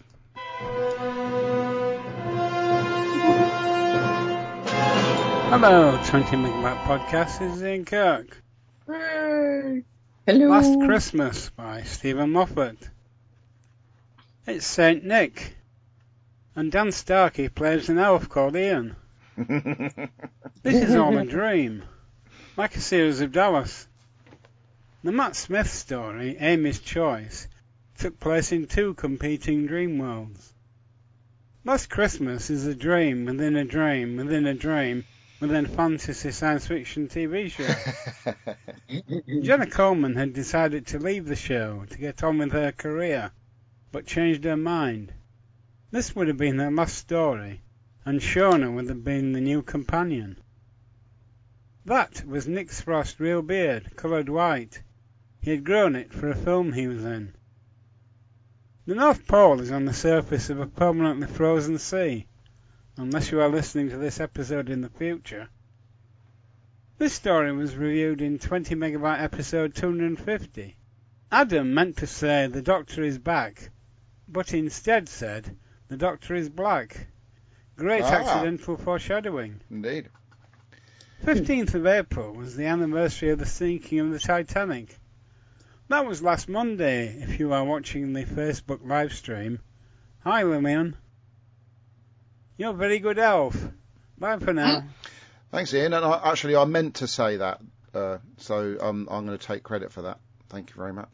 Hello, 20 Megabyte Podcast. This is Ian Kirk. Hey. Hello. Last Christmas by Stephen Moffat. It's Saint Nick. And Dan Starkey plays an elf called Ian. This is all a dream. Like a series of Dallas. The Matt Smith story, Amy's Choice, took place in 2 competing dream worlds. Last Christmas is a dream within a dream within a dream within a fantasy science fiction TV show. Jenna Coleman had decided to leave the show to get on with her career, but changed her mind. This would have been her last story, and Shona would have been the new companion. That was Nick Frost's real beard, coloured white. He had grown it for a film he was in. The North Pole is on the surface of a permanently frozen sea, unless you are listening to this episode in the future. This story was reviewed in 20 Megabyte episode 250. Adam meant to say the Doctor is back, but instead said the Doctor is black. Great accidental foreshadowing. Indeed. 15th of April was the anniversary of the sinking of the Titanic. That was last Monday, if you are watching the Facebook live stream. Hi, Lillian. You're a very good elf. Bye for now. Thanks, Ian. And I meant to say that, so I'm going to take credit for that. Thank you very much.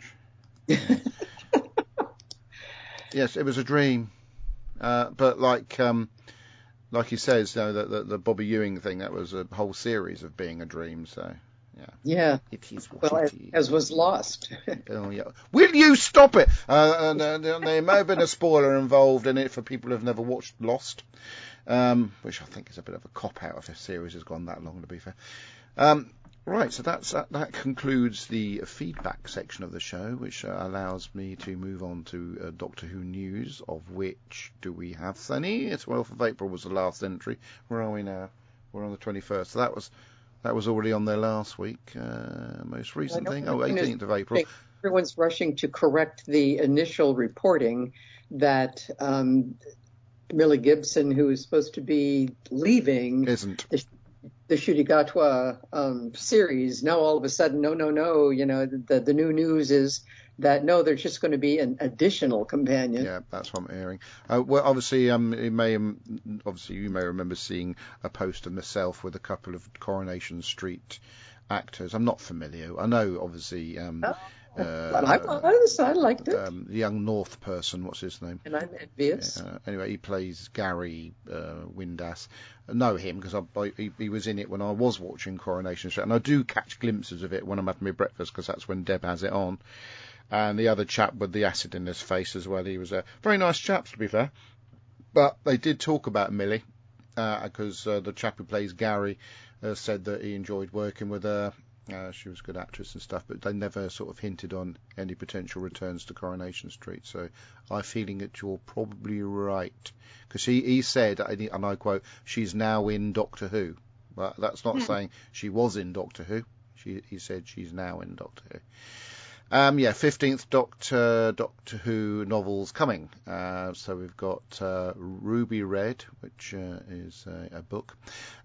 Yes, it was a dream. But like he says, the Bobby Ewing thing, that was a whole series of being a dream, so... Yeah. It is what it is. As was Lost. Oh, yeah. Will you stop it? There may have been a spoiler involved in it for people who have never watched Lost, which I think is a bit of a cop-out if a series has gone that long, to be fair. Right, so that concludes the feedback section of the show, which allows me to move on to Doctor Who news, of which do we have any? 12th of April was the last entry. Where are we now? We're on the 21st. So that was already on there last week. Most recent thing, 18th of April. Everyone's rushing to correct the initial reporting that Millie Gibson, who is supposed to be leaving, isn't. The Shudigatwa series. Now all of a sudden, no. The new news is that no, there's just going to be an additional companion. Yeah, that's what I'm hearing. Well, obviously, you may remember seeing a post of myself with a couple of Coronation Street actors. I'm not familiar. I know, obviously. I liked it. The young North person, what's his name? And I'm envious. Anyway, he plays Gary Windass. I know him because he was in it when I was watching Coronation Street, and I do catch glimpses of it when I'm having my breakfast because that's when Deb has it on. And the other chap with the acid in his face as well. He was a very nice chap, to be fair. But they did talk about Millie, because the chap who plays Gary said that he enjoyed working with her. She was a good actress and stuff, but they never sort of hinted on any potential returns to Coronation Street. So I'm feeling that you're probably right. Because he said, and I quote, she's now in Doctor Who. But that's not saying she was in Doctor Who. He said she's now in Doctor Who. 15th Doctor Who novels coming. So we've got Ruby Red, which is a book,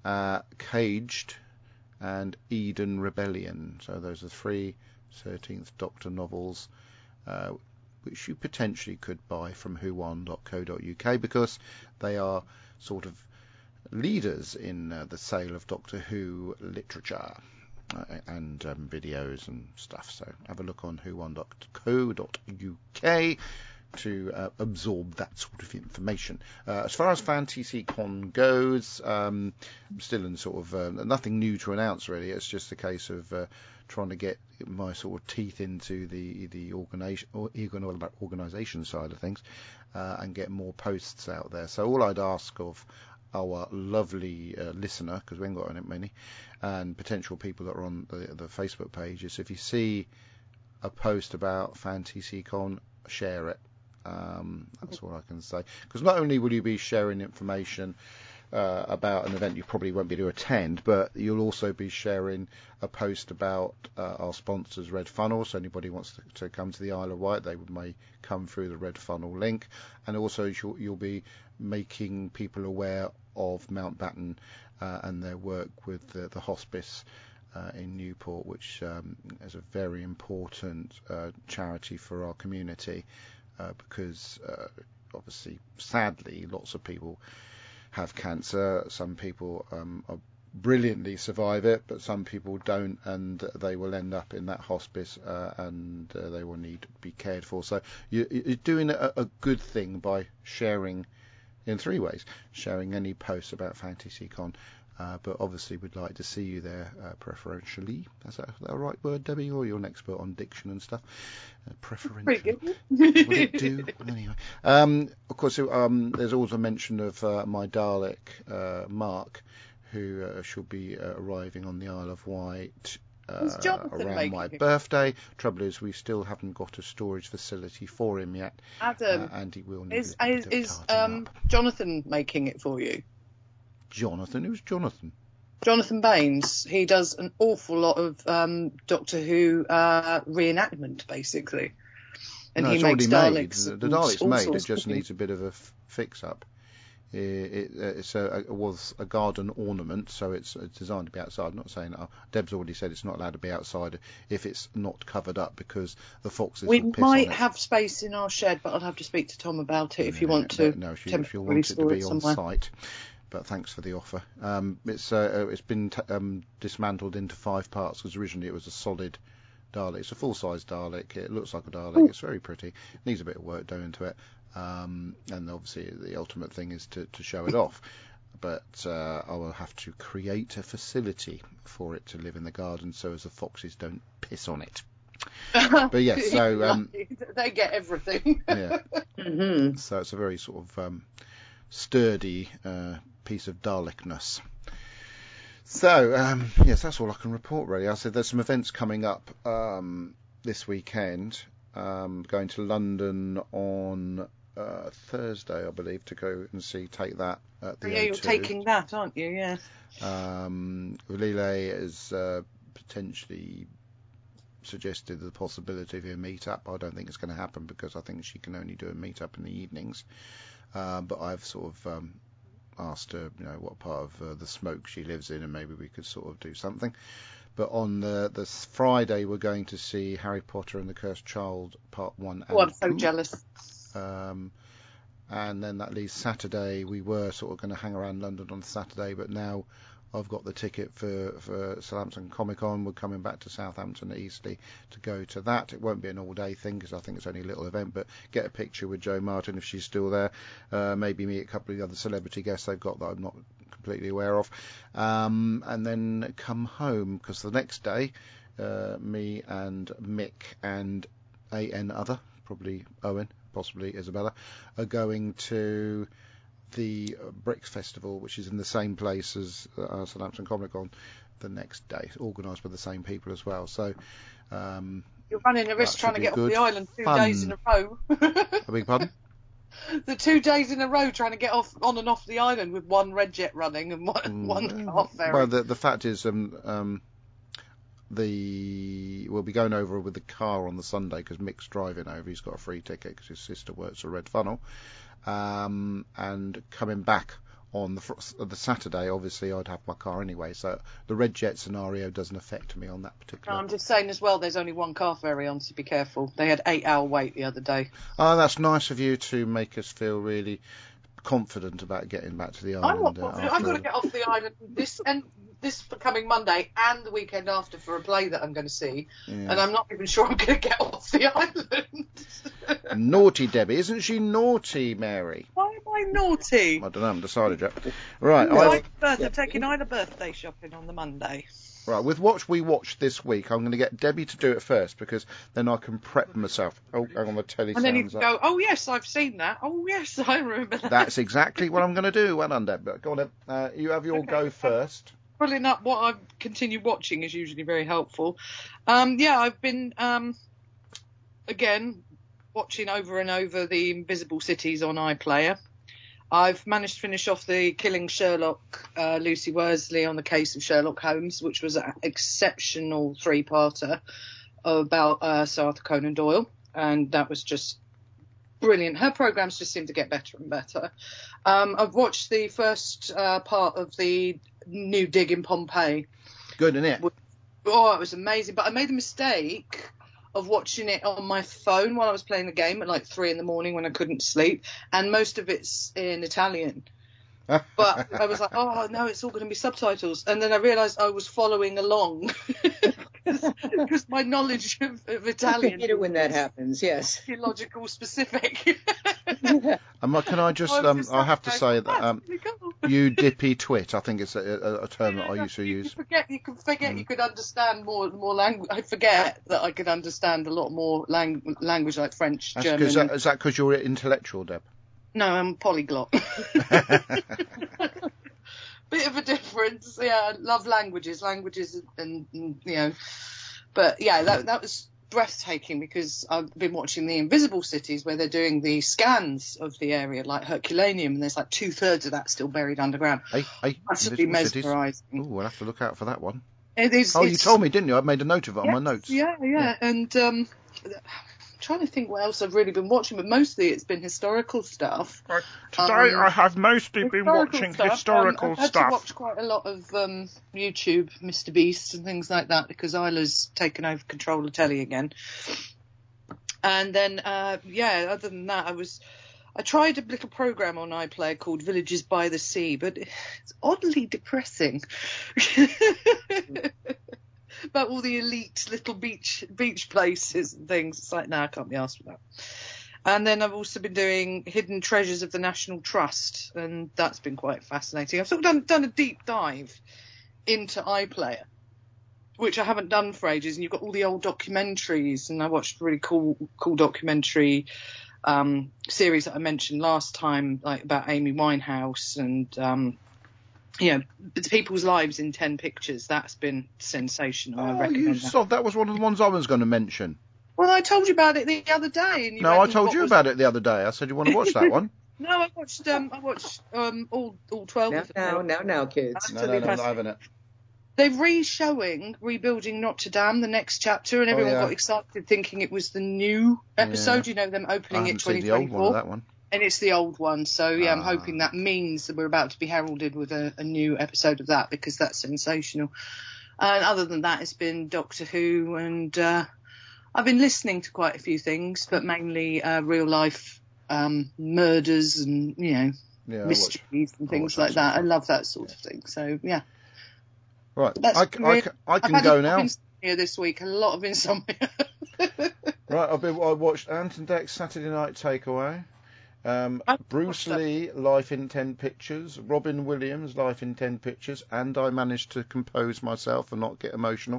Caged, and Eden Rebellion. So those are 3 13th Doctor novels, which you potentially could buy from whowon.co.uk, because they are sort of leaders in the sale of Doctor Who literature and videos and stuff. So have a look on whowon.co.uk to absorb that sort of information. As far as FanTCCon goes, I'm still in sort of nothing new to announce really. It's just a case of trying to get my sort of teeth into the organisation side of things, and get more posts out there. So all I'd ask of our lovely listener, because we haven't got many, and potential people that are on the Facebook page, is if you see a post about FanTCCon, share it. That's all I can say. Because not only will you be sharing information about an event you probably won't be able to attend, but you'll also be sharing a post about our sponsors, Red Funnel. So anybody wants to come to the Isle of Wight, they may come through the Red Funnel link. And also you'll be making people aware of Mountbatten and their work with the hospice in Newport, which is a very important charity for our community, because obviously, sadly, lots of people have cancer. Some people brilliantly survive it, but some people don't, and they will end up in that hospice, and they will need to be cared for. So you're doing a good thing by sharing in 3 ways. Sharing any posts about FanTCCon, but obviously we'd like to see you there, preferentially. Is that the right word, Debbie? Or you're an expert on diction and stuff? Preferentially. Pretty good. Would it do? Anyway. Of course, there's also mention of my Dalek, Mark, who shall be arriving on the Isle of Wight around my birthday. Trouble is, we still haven't got a storage facility for him yet. Adam, and he will need is tarting up. Jonathan making it for you? Jonathan? Who's Jonathan? Jonathan Baines. He does an awful lot of Doctor Who reenactment, basically. And no, he it's makes already Daleks. made. The Dalek's made. It just things. needs a bit of a fix up. It was a garden ornament, so it's designed to be outside. I'm not saying Deb's already said it's not allowed to be outside if it's not covered up, because the foxes will piss on it. We might have space in our shed, but I'll have to speak to Tom about it if you want to. No, if you want it to be on site. But thanks for the offer. It's been dismantled into 5 parts, because originally it was a solid Dalek. It's a full-size Dalek. It looks like a Dalek. It's very pretty. It needs a bit of work done to it. And obviously the ultimate thing is to show it off. But I will have to create a facility for it to live in the garden so as the foxes don't piss on it. But yes, so they get everything. Yeah. Mm-hmm. So it's a very sort of sturdy piece of Dalekness. So yes, that's all I can report really. I said there's some events coming up this weekend. Going to London on Thursday, I believe, to go and take that at the O2. You're taking that, aren't you? Yes. Lele is potentially suggested the possibility of a meet-up. I don't think it's going to happen, because I think she can only do a meet-up in the evenings. But I've sort of asked her, what part of the smoke she lives in, and maybe we could sort of do something. But on the Friday, we're going to see Harry Potter and the Cursed Child Part 1 and 2. I'm so jealous. And then that leaves Saturday. We were sort of going to hang around London on Saturday, but now I've got the ticket for Southampton Comic Con. We're coming back to Southampton Eastleigh to go to that. It won't be an all-day thing, because I think it's only a little event, but get a picture with Jo Martin if she's still there. Maybe meet a couple of the other celebrity guests they've got that I'm not completely aware of. And then come home, because the next day, me and Mick and other, probably Owen, possibly Isabella, are going to the Bricks Festival, which is in the same place as Southampton Comic Con, the next day, organised by the same people as well. So you're running a risk trying to get off the island 2 days in a row. I beg pardon? The 2 days in a row trying to get on and off the island with one Red Jet running and one car ferry. Well, the fact is, we'll be going over with the car on the Sunday because Mick's driving over. He's got a free ticket because his sister works at Red Funnel. And coming back on the Saturday, obviously I'd have my car anyway, so the Red Jet scenario doesn't affect me on that particular. No, I'm just saying as well, there's only one car ferry on, so be careful. They had 8-hour wait the other day. Oh, that's nice of you to make us feel really confident about getting back to the island. I'm not confident. I've got to get off the island this coming Monday and the weekend after for a play that I'm going to see, and I'm not even sure I'm going to get off the island. Naughty Debbie, isn't she naughty, Mary? Why am I naughty? I don't know, I haven't decided yet. Right, I'm taking Ida birthday shopping on the Monday. Right, with what we watched this week, I'm going to get Debbie to do it first because then I can prep myself. Oh, hang on, the telly and then you sounds can go, oh yes, I've seen that. Oh yes, I remember that. That's exactly what I'm going to do. Well done, Deb. Go on, Deb. You have your go first. Pulling up what I continue watching is usually very helpful. I've been again watching over and over the Invisible Cities on iPlayer. I've managed to finish off the Killing Sherlock, Lucy Worsley on the case of Sherlock Holmes, which was an exceptional 3-parter about Sir Arthur Conan Doyle, and that was just brilliant. Her programmes just seem to get better and better. I've watched the first part of the new dig in Pompeii. Good, isn't it? Oh, it was amazing, but I made the mistake of watching it on my phone while I was playing the game at like 3 a.m. when I couldn't sleep, and most of it's in Italian. But I was like, oh no, it's all going to be subtitles, and then I realised I was following along because my knowledge of Italian. You know when that happens, yes. Illogical specific. Can I just? I have to say that you dippy twit. I think it's a term that I used to use. You can forget you could understand more language. I forget that I could understand a lot more language like French, German. Is that because you're intellectual, Deb? No, I'm polyglot. Bit of a difference. Yeah, I love languages, and you know. But yeah, that was breathtaking because I've been watching the Invisible Cities where they're doing the scans of the area like Herculaneum, and there's like 2/3 of that still buried underground. Absolutely mesmerising. Oh, we'll have to look out for that one. You told me, didn't you? I made a note of it on my notes. Yeah. And I'm trying to think what else I've really been watching, but mostly it's been historical stuff. Today I have mostly been watching historical stuff. I've had to watch quite a lot of YouTube, Mr. Beast and things like that because Isla's taken over control of telly again. And then, other than that, I tried a little program on iPlayer called Villages by the Sea, but it's oddly depressing. About all the elite little beach places and things. It's like, I can't be asked for that. And then I've also been doing Hidden Treasures of the National Trust, and that's been quite fascinating. I've sort of done a deep dive into iPlayer, which I haven't done for ages, and you've got all the old documentaries, and I watched a really cool documentary series that I mentioned last time, like about Amy Winehouse and people's lives in 10 pictures. That's been sensational. I recommend that. That was one of the ones I was going to mention. Well, I told you about it the other day. And I told you about it the other day. I said you want to watch that one. No, I watched all 12 of them. Now, kids. No, I'm not having it. They're rebuilding Notre Dame, the next chapter, and everyone got excited thinking it was the new episode. You know, them opening it 2024. The old one of that one. And it's the old one, so I'm hoping that means that we're about to be heralded with a new episode of that because that's sensational. And other than that, it's been Doctor Who, and I've been listening to quite a few things, but mainly real life murders and mysteries and things like that. I love that sort of thing. So yeah. Right, I can go now. Insomnia this week, a lot of insomnia. Right, I watched Ant and Dec's Saturday Night Takeaway. Bruce Lee, Life in 10 Pictures, Robin Williams, Life in 10 Pictures, and I managed to compose myself and not get emotional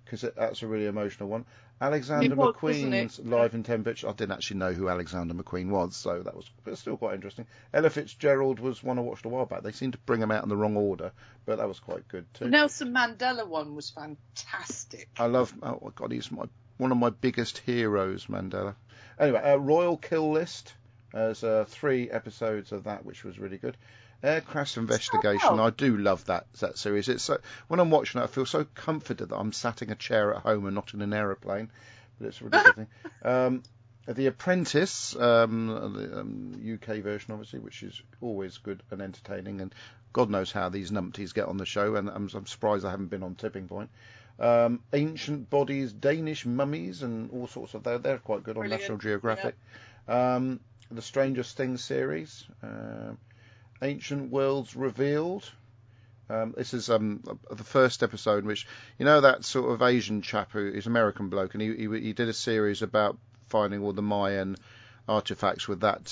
because that's a really emotional one. Alexander McQueen's Live in 10 Pictures. I didn't actually know who Alexander McQueen was, so that was still quite interesting. Ella Fitzgerald was one I watched a while back. They seemed to bring them out in the wrong order, but that was quite good too. The Nelson Mandela one was fantastic. I love. Oh my God, he's one of my biggest heroes, Mandela. Anyway, Royal Kill List. There's 3 episodes of that, which was really good. Air Crash Investigation. I do love that series. It's when I'm watching it, I feel so comforted that I'm sat in a chair at home and not in an aeroplane. But it's a really good thing. The Apprentice, the UK version, obviously, which is always good and entertaining. And God knows how these numpties get on the show, and I'm surprised I haven't been on Tipping Point. Ancient Bodies, Danish Mummies, and all sorts of they're quite good on National Geographic. Yeah. The Strangest Things series. Ancient Worlds Revealed. This is the first episode in which, you know, that sort of Asian chap who is American bloke, and he did a series about finding all the Mayan artifacts with that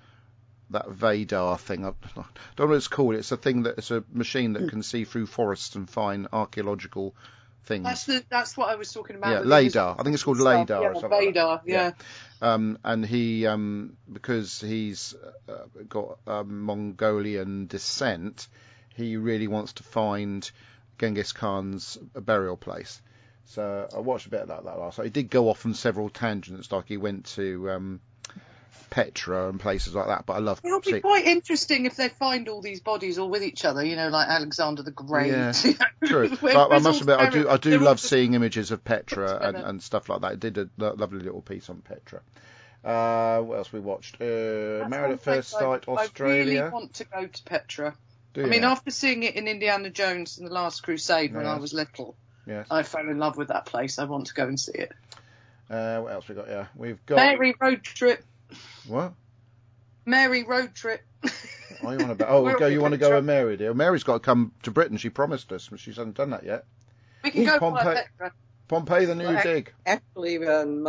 Vadar thing. I don't know what it's called. It's it's a machine that can see through forests and find archaeological things. That's what I was talking about. Yeah, LADAR. I think it's called LADAR. Yeah, or something Vadar. like that. Yeah. And he, because he's got Mongolian descent, he really wants to find Genghis Khan's burial place. So I watched a bit of that last night. He did go off on several tangents, like he went to Petra and places like that. But I love. It'll be quite interesting if they find all these bodies all with each other. You know, like Alexander the Great. Yeah, true. But I must admit, I do love seeing images of Petra and stuff like that. I did a lovely little piece on Petra. What else we watched? Married at First Sight, Australia. I really want to go to Petra. After seeing it in Indiana Jones and The Last Crusade when I was little, I fell in love with that place. I want to go and see it. What else we got? Yeah, we've got Mary Road Trip. What? Mary Road Trip. Oh, you want to? Oh, you want to go with Mary, dear? Mary's got to come to Britain. She promised us, but she hasn't done that yet. We can go to Petra. Pompeii, the new dig. Actually,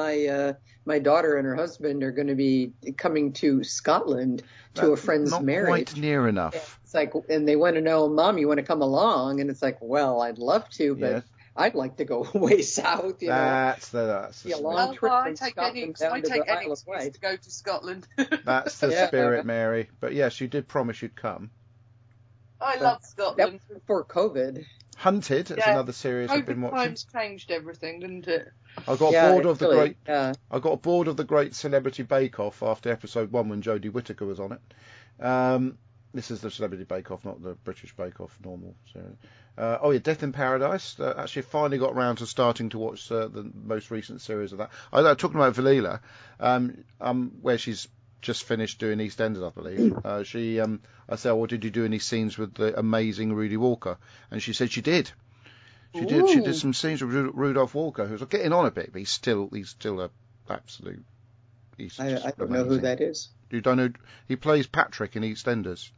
my daughter and her husband are going to be coming to Scotland to a friend's marriage. Not quite near enough. It's like, and they want to know, Mom, you want to come along? And it's like, well, I'd love to, but I'd like to go way south. That's the long trip I take any excuse to go to Scotland. That's the spirit, Mary. But yes, you did promise you'd come. I love Scotland. That was before COVID. Hunted is another series I've been watching. Times changed everything, didn't it? I got bored of I got bored of the Great Celebrity Bake Off after episode 1 when Jodie Whittaker was on it. This is the Celebrity Bake Off, not the British Bake Off normal series. Death in Paradise. Actually, finally got round to starting to watch the most recent series of that. Talking about Valila, where she's just finished doing EastEnders, I believe. I said, "Well, did you do any scenes with the amazing Rudy Walker?" And she said she did. She did some scenes with Rudolph Walker, who's getting on a bit, but he's still a absolute. I don't know who that is. You don't know? He plays Patrick in EastEnders.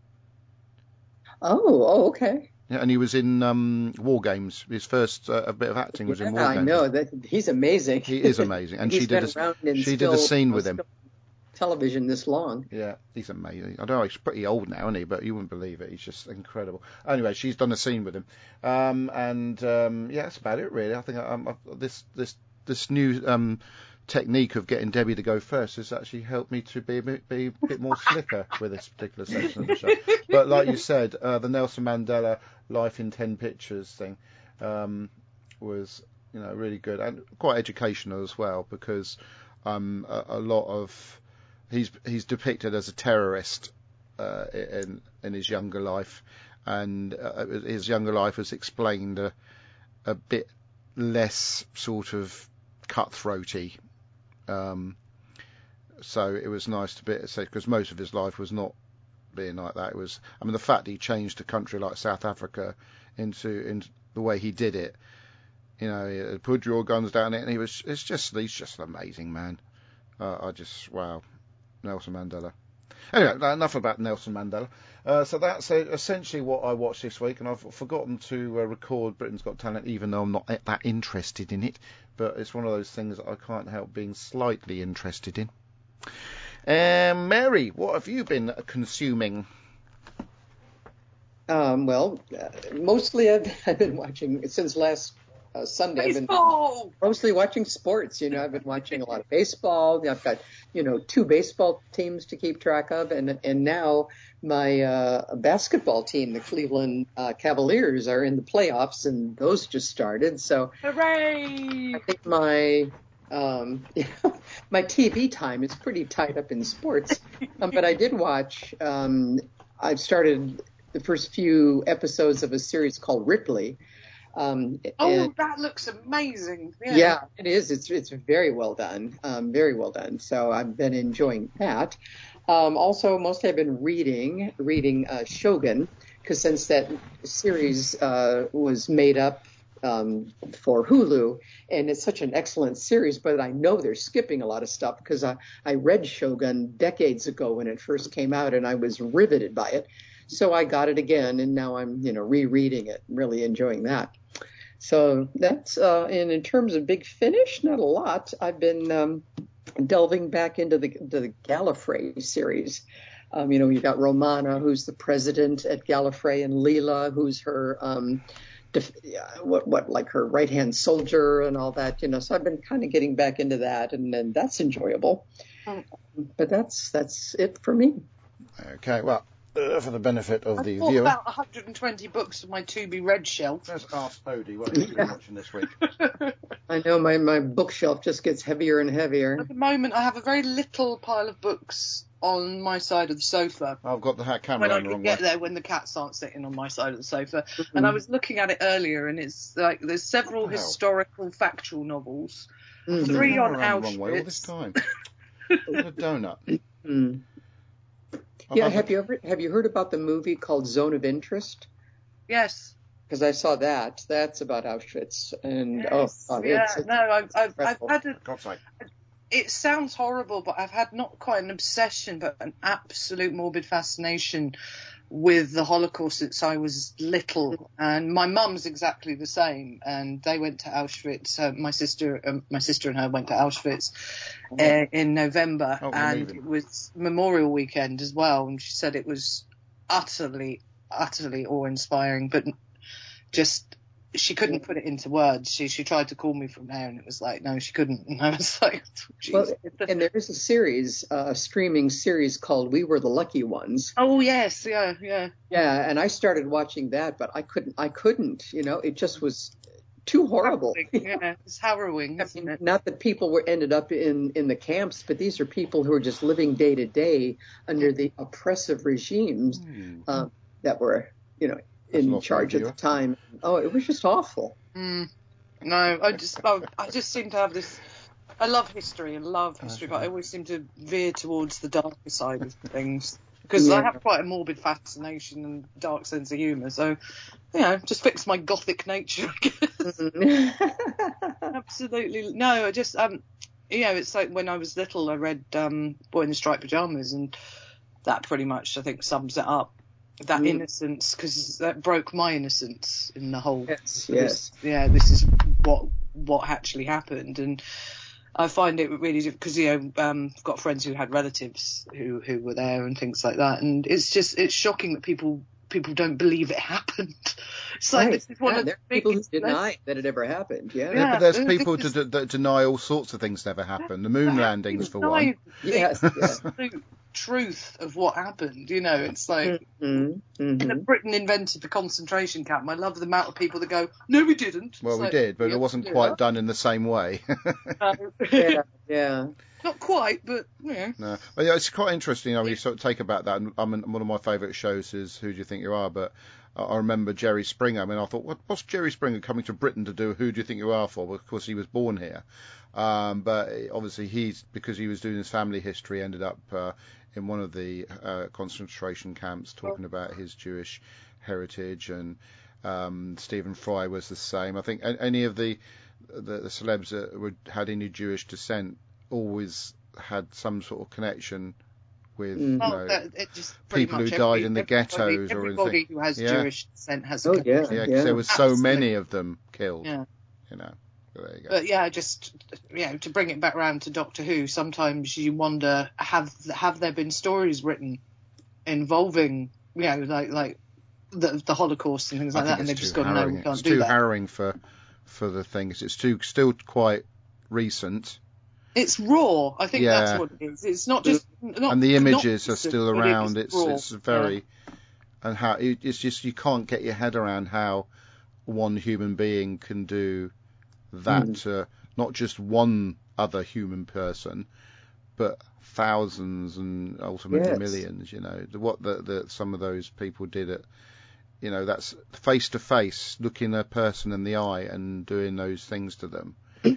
Oh, okay. Yeah, and he was in War Games. His first a bit of acting was in War Games. I know that he's amazing. He is amazing, and she did a scene with him. Television this long. Yeah, he's amazing. I don't know, he's pretty old now, isn't he? But you wouldn't believe it. He's just incredible. Anyway, she's done a scene with him, that's about it really. I think this new technique of getting Debbie to go first has actually helped me to be a bit more slicker with this particular section of the show. But like you said, the Nelson Mandela Life in 10 Pictures thing was really good and quite educational as well, because a lot of he's depicted as a terrorist in his younger life, and his younger life was explained a bit less sort of cutthroaty. So it was nice to because most of his life was not being like that. It was, the fact he changed a country like South Africa into the way he did it. Put your guns down, and he's just an amazing man. Wow. Nelson Mandela. Anyway, enough about Nelson Mandela. So that's essentially what I watched this week, and I've forgotten to record Britain's Got Talent, even though I'm not that interested in it. But it's one of those things that I can't help being slightly interested in. Mary, what have you been consuming? Mostly I've been watching since last Sunday. I've been Baseball! mostly watching sports. I've been watching a lot of baseball. I've got, 2 baseball teams to keep track of. And now my basketball team, the Cleveland Cavaliers, are in the playoffs, and those just started. So Hooray! I think my TV time is pretty tied up in sports. But I did watch, I've started the first few episodes of a series called Ripley. That looks amazing. Yeah, it is. It's very well done. Very well done. So I've been enjoying that. Also, mostly I've been reading Shogun, because since that series was made up for Hulu, and it's such an excellent series, but I know they're skipping a lot of stuff because I read Shogun decades ago when it first came out, and I was riveted by it. So I got it again, and now I'm rereading it, really enjoying that. So that's and in terms of Big Finish, not a lot. I've been delving back into the Gallifrey series. You've got Romana, who's the president at Gallifrey, and Leela, who's her her right-hand soldier and all that. So I've been kind of getting back into that, and then that's enjoyable. But that's it for me. Okay, well. For the benefit of the bought viewer. about 120 books for my to-be read shelf. Let's ask Odie what have you been watching this week. I know my bookshelf just gets heavier and heavier. At the moment, I have a very little pile of books on my side of the sofa. I've got the camera when on I the can wrong get way. there when the cats aren't sitting on my side of the sofa. And I was looking at it earlier, and it's like there's several historical factual novels, 3 on Around the wrong way all this Auschwitz. time. What a donut. Yeah, have you heard about the movie called Zone of Interest? Yes. Because I saw that. That's about Auschwitz, and Yes. I've had a. God's sake. It sounds horrible, but I've had not quite an obsession, but an absolute morbid fascination with the Holocaust since I was little. And my mum's exactly the same. And they went to Auschwitz. My sister and her went to Auschwitz in November, and it was Memorial Weekend as well. And she said it was utterly, utterly awe-inspiring, but just she couldn't put it into words. She tried to call me from there, and it was like, no, she couldn't. And I was like, geez. Well, and there is a series, a streaming series called We Were the Lucky Ones. Oh yes, yeah. Yeah, and I started watching that, but I couldn't. It just was too horrible. Yeah, it's harrowing, isn't it? Not that people ended up in the camps, but these are people who are just living day to day under the oppressive regimes that were, in charge at the time. Oh, it was just awful. No, I just seem to have this. I love history, but I always seem to veer towards the darker side of things because I have quite a morbid fascination and dark sense of humour. So, just fix my gothic nature, I guess. Absolutely. No, I just it's like when I was little, I read Boy in the Striped Pyjamas, and that pretty much, I think, sums it up. That innocence, because that broke my innocence in the whole. Yes. This is what actually happened, and I find it really because I've got friends who had relatives who were there and things like that, and it's shocking that people people don't believe it happened. It's like this is one of the people who deny that it ever happened. Yeah, but there's people that deny all sorts of things never happened. The moon landings, for one. Yes. Absolute truth of what happened. You know, it's like that Britain invented the concentration camp. I love the amount of people that go, "No, we didn't." Well, we did, but it wasn't quite done in the same way. Yeah. Not quite, but yeah. No, well, yeah, it's quite interesting. You sort of take about that. And one of my favourite shows is Who Do You Think You Are? But I remember Jerry Springer. I mean, I thought, what's Jerry Springer coming to Britain to do? Who Do You Think You Are for? Well, of course, he was born here, but obviously because he was doing his family history, ended up in one of the concentration camps, talking about his Jewish heritage. And Stephen Fry was the same. I think any of the celebs that had any Jewish descent always had some sort of connection with people who died in the ghettos. Everybody who has Jewish descent has a connection. Yeah, because there was so many of them killed. Yeah. You know. So there you go. But yeah, just to bring it back round to Doctor Who, sometimes you wonder, have there been stories written involving like the Holocaust and things like that, and they've just gone, no, we can't do that. It's too harrowing for for the things. It's still quite recent. It's raw. I think that's what it is. It's not just. And the images are still around. It's very. Yeah. And how it's just you can't get your head around how one human being can do that to not just one other human person, but thousands and ultimately millions. You know what some of those people did at. You know, that's face to face, looking a person in the eye and doing those things to them.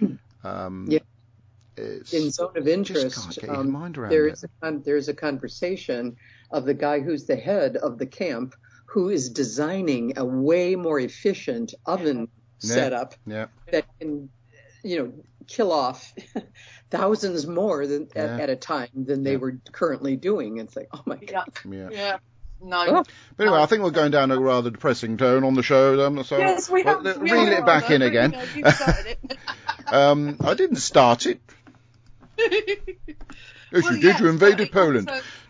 In Zone of Interest, just can't get your mind around there's a conversation of the guy who's the head of the camp who is designing a way more efficient oven setup that can, kill off thousands more than at a time than they were currently doing. It's like, oh my God. Yeah. No. But anyway, I think we're going down a rather depressing tone on the show. So yes, we have. Reel it back in again. You started it. I didn't start it. Yes, you did. You invaded Poland.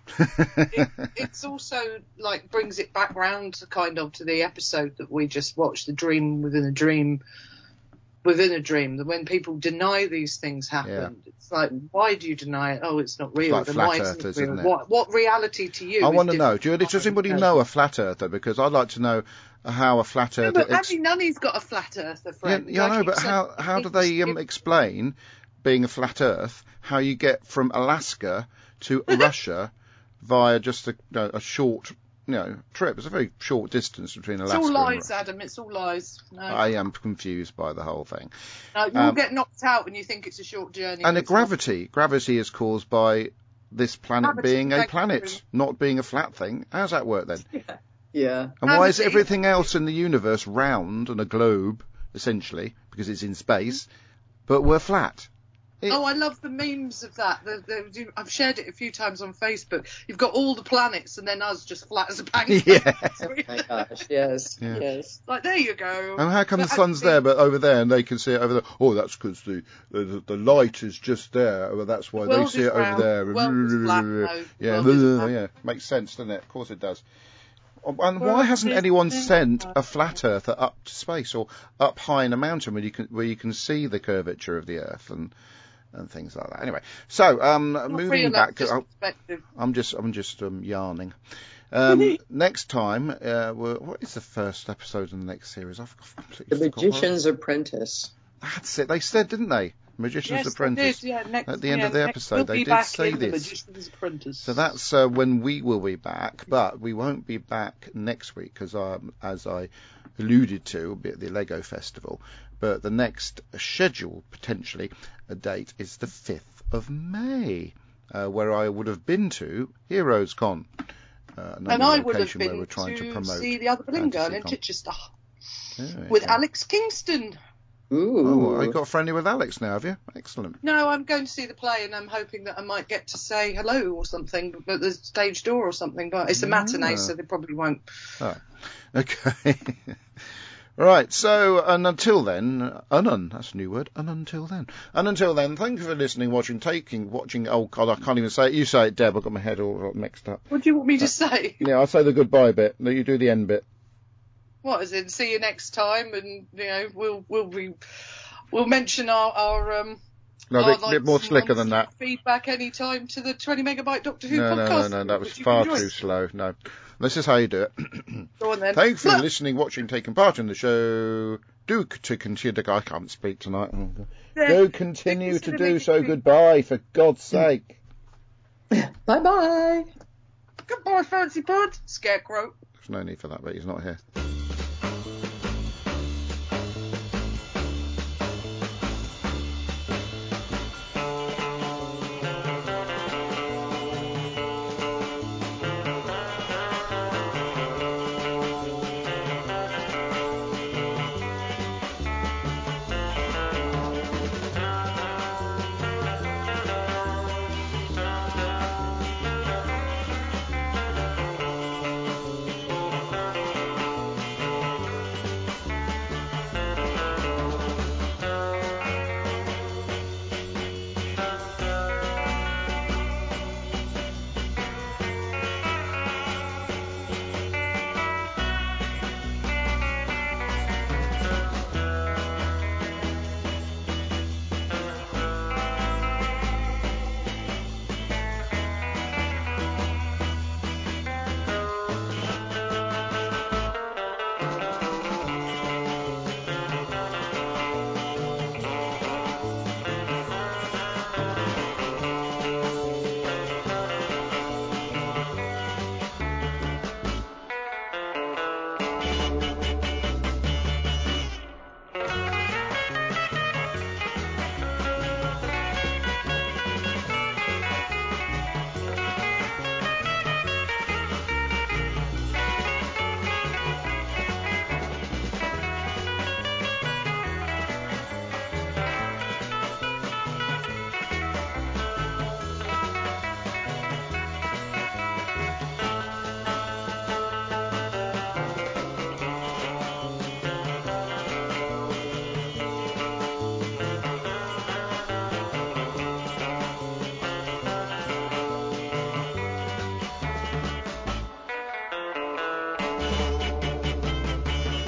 It's also like brings it back round to kind of to the episode that we just watched, the dream within a dream. Within a dream, that when people deny these things happen, it's like, why do you deny it? Oh, it's not real. It's like flat earthers, isn't it? What reality to you? I want to know. Does anybody know a flat earther? Because I'd like to know how a flat earther. But Andy Nunny's got a flat earther friend. Yeah, I know, but how do they explain being a flat Earth? How you get from Alaska to Russia via just a short. Trip. It's a very short distance between Alaska. It's all lies, Adam. It's all lies. No. I am confused by the whole thing. No, you'll get knocked out when you think it's a short journey. And gravity is caused by this planet being a planet, not being a flat thing. How's that work then? Yeah. And why is everything else in the universe round and a globe, essentially, because it's in space, but we're flat? I love the memes of that. I've shared it a few times on Facebook. You've got all the planets and then us just flat as a pancake. Yeah. Oh my gosh, yes. Like, there you go. And how come the sun's there but over there and they can see it over there? Oh, that's because the light is just there. Well, that's why they see it over there. The world is flat, yeah. Makes sense, doesn't it? Of course it does. And why hasn't anyone sent a flat earther up to space or up high in a mountain where you can see the curvature of the Earth and things like that. Anyway, so moving back, I'm just yarning. Next time, what is the first episode in the next series? I've completely forgot. The Magician's Apprentice. That's it. They said, didn't they? Magician's Apprentice. They did, at the end of the episode, they did say this. The Magician's Apprentice. So that's when we will be back, but we won't be back next week because, as I alluded to, will be at the Lego Festival. But the next schedule, potentially, a date is the 5th of May, where I would have been to Heroes Con. And I would have been to see the other Berlin Girl in Chichester with Alex Kingston. Ooh. Oh, you got friendly with Alex now, have you? Excellent. No, I'm going to see the play and I'm hoping that I might get to say hello or something at the stage door or something, but it's a matinee, so they probably won't. Oh, okay. Right, so, and until then, that's a new word, and until then, thank you for listening, watching, oh God, I can't even say it, you say it, Deb, I've got my head all mixed up. What do you want me to say? Yeah, I'll say the goodbye bit, no, you do the end bit. What, as in, see you next time, and, we'll mention our no, a bit more slicker than that. Feedback any time to the 20 megabyte Doctor Who podcast. No, that was far too slow, no. This is how you do it. Go on then. Thanks for listening, watching, taking part in the show. Do to continue. I can't speak tonight. Do continue to do so. Goodbye, for God's sake. Bye-bye. Goodbye, fancy bud. Scarecrow. There's no need for that, but he's not here.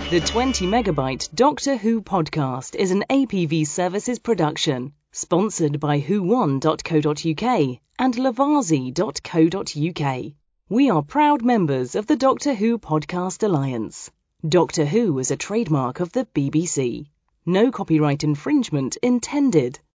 The 20 megabyte Doctor Who podcast is an APV Services production, sponsored by whowon.co.uk and lavazi.co.uk. We are proud members of the Doctor Who Podcast Alliance. Doctor Who is a trademark of the BBC. No copyright infringement intended.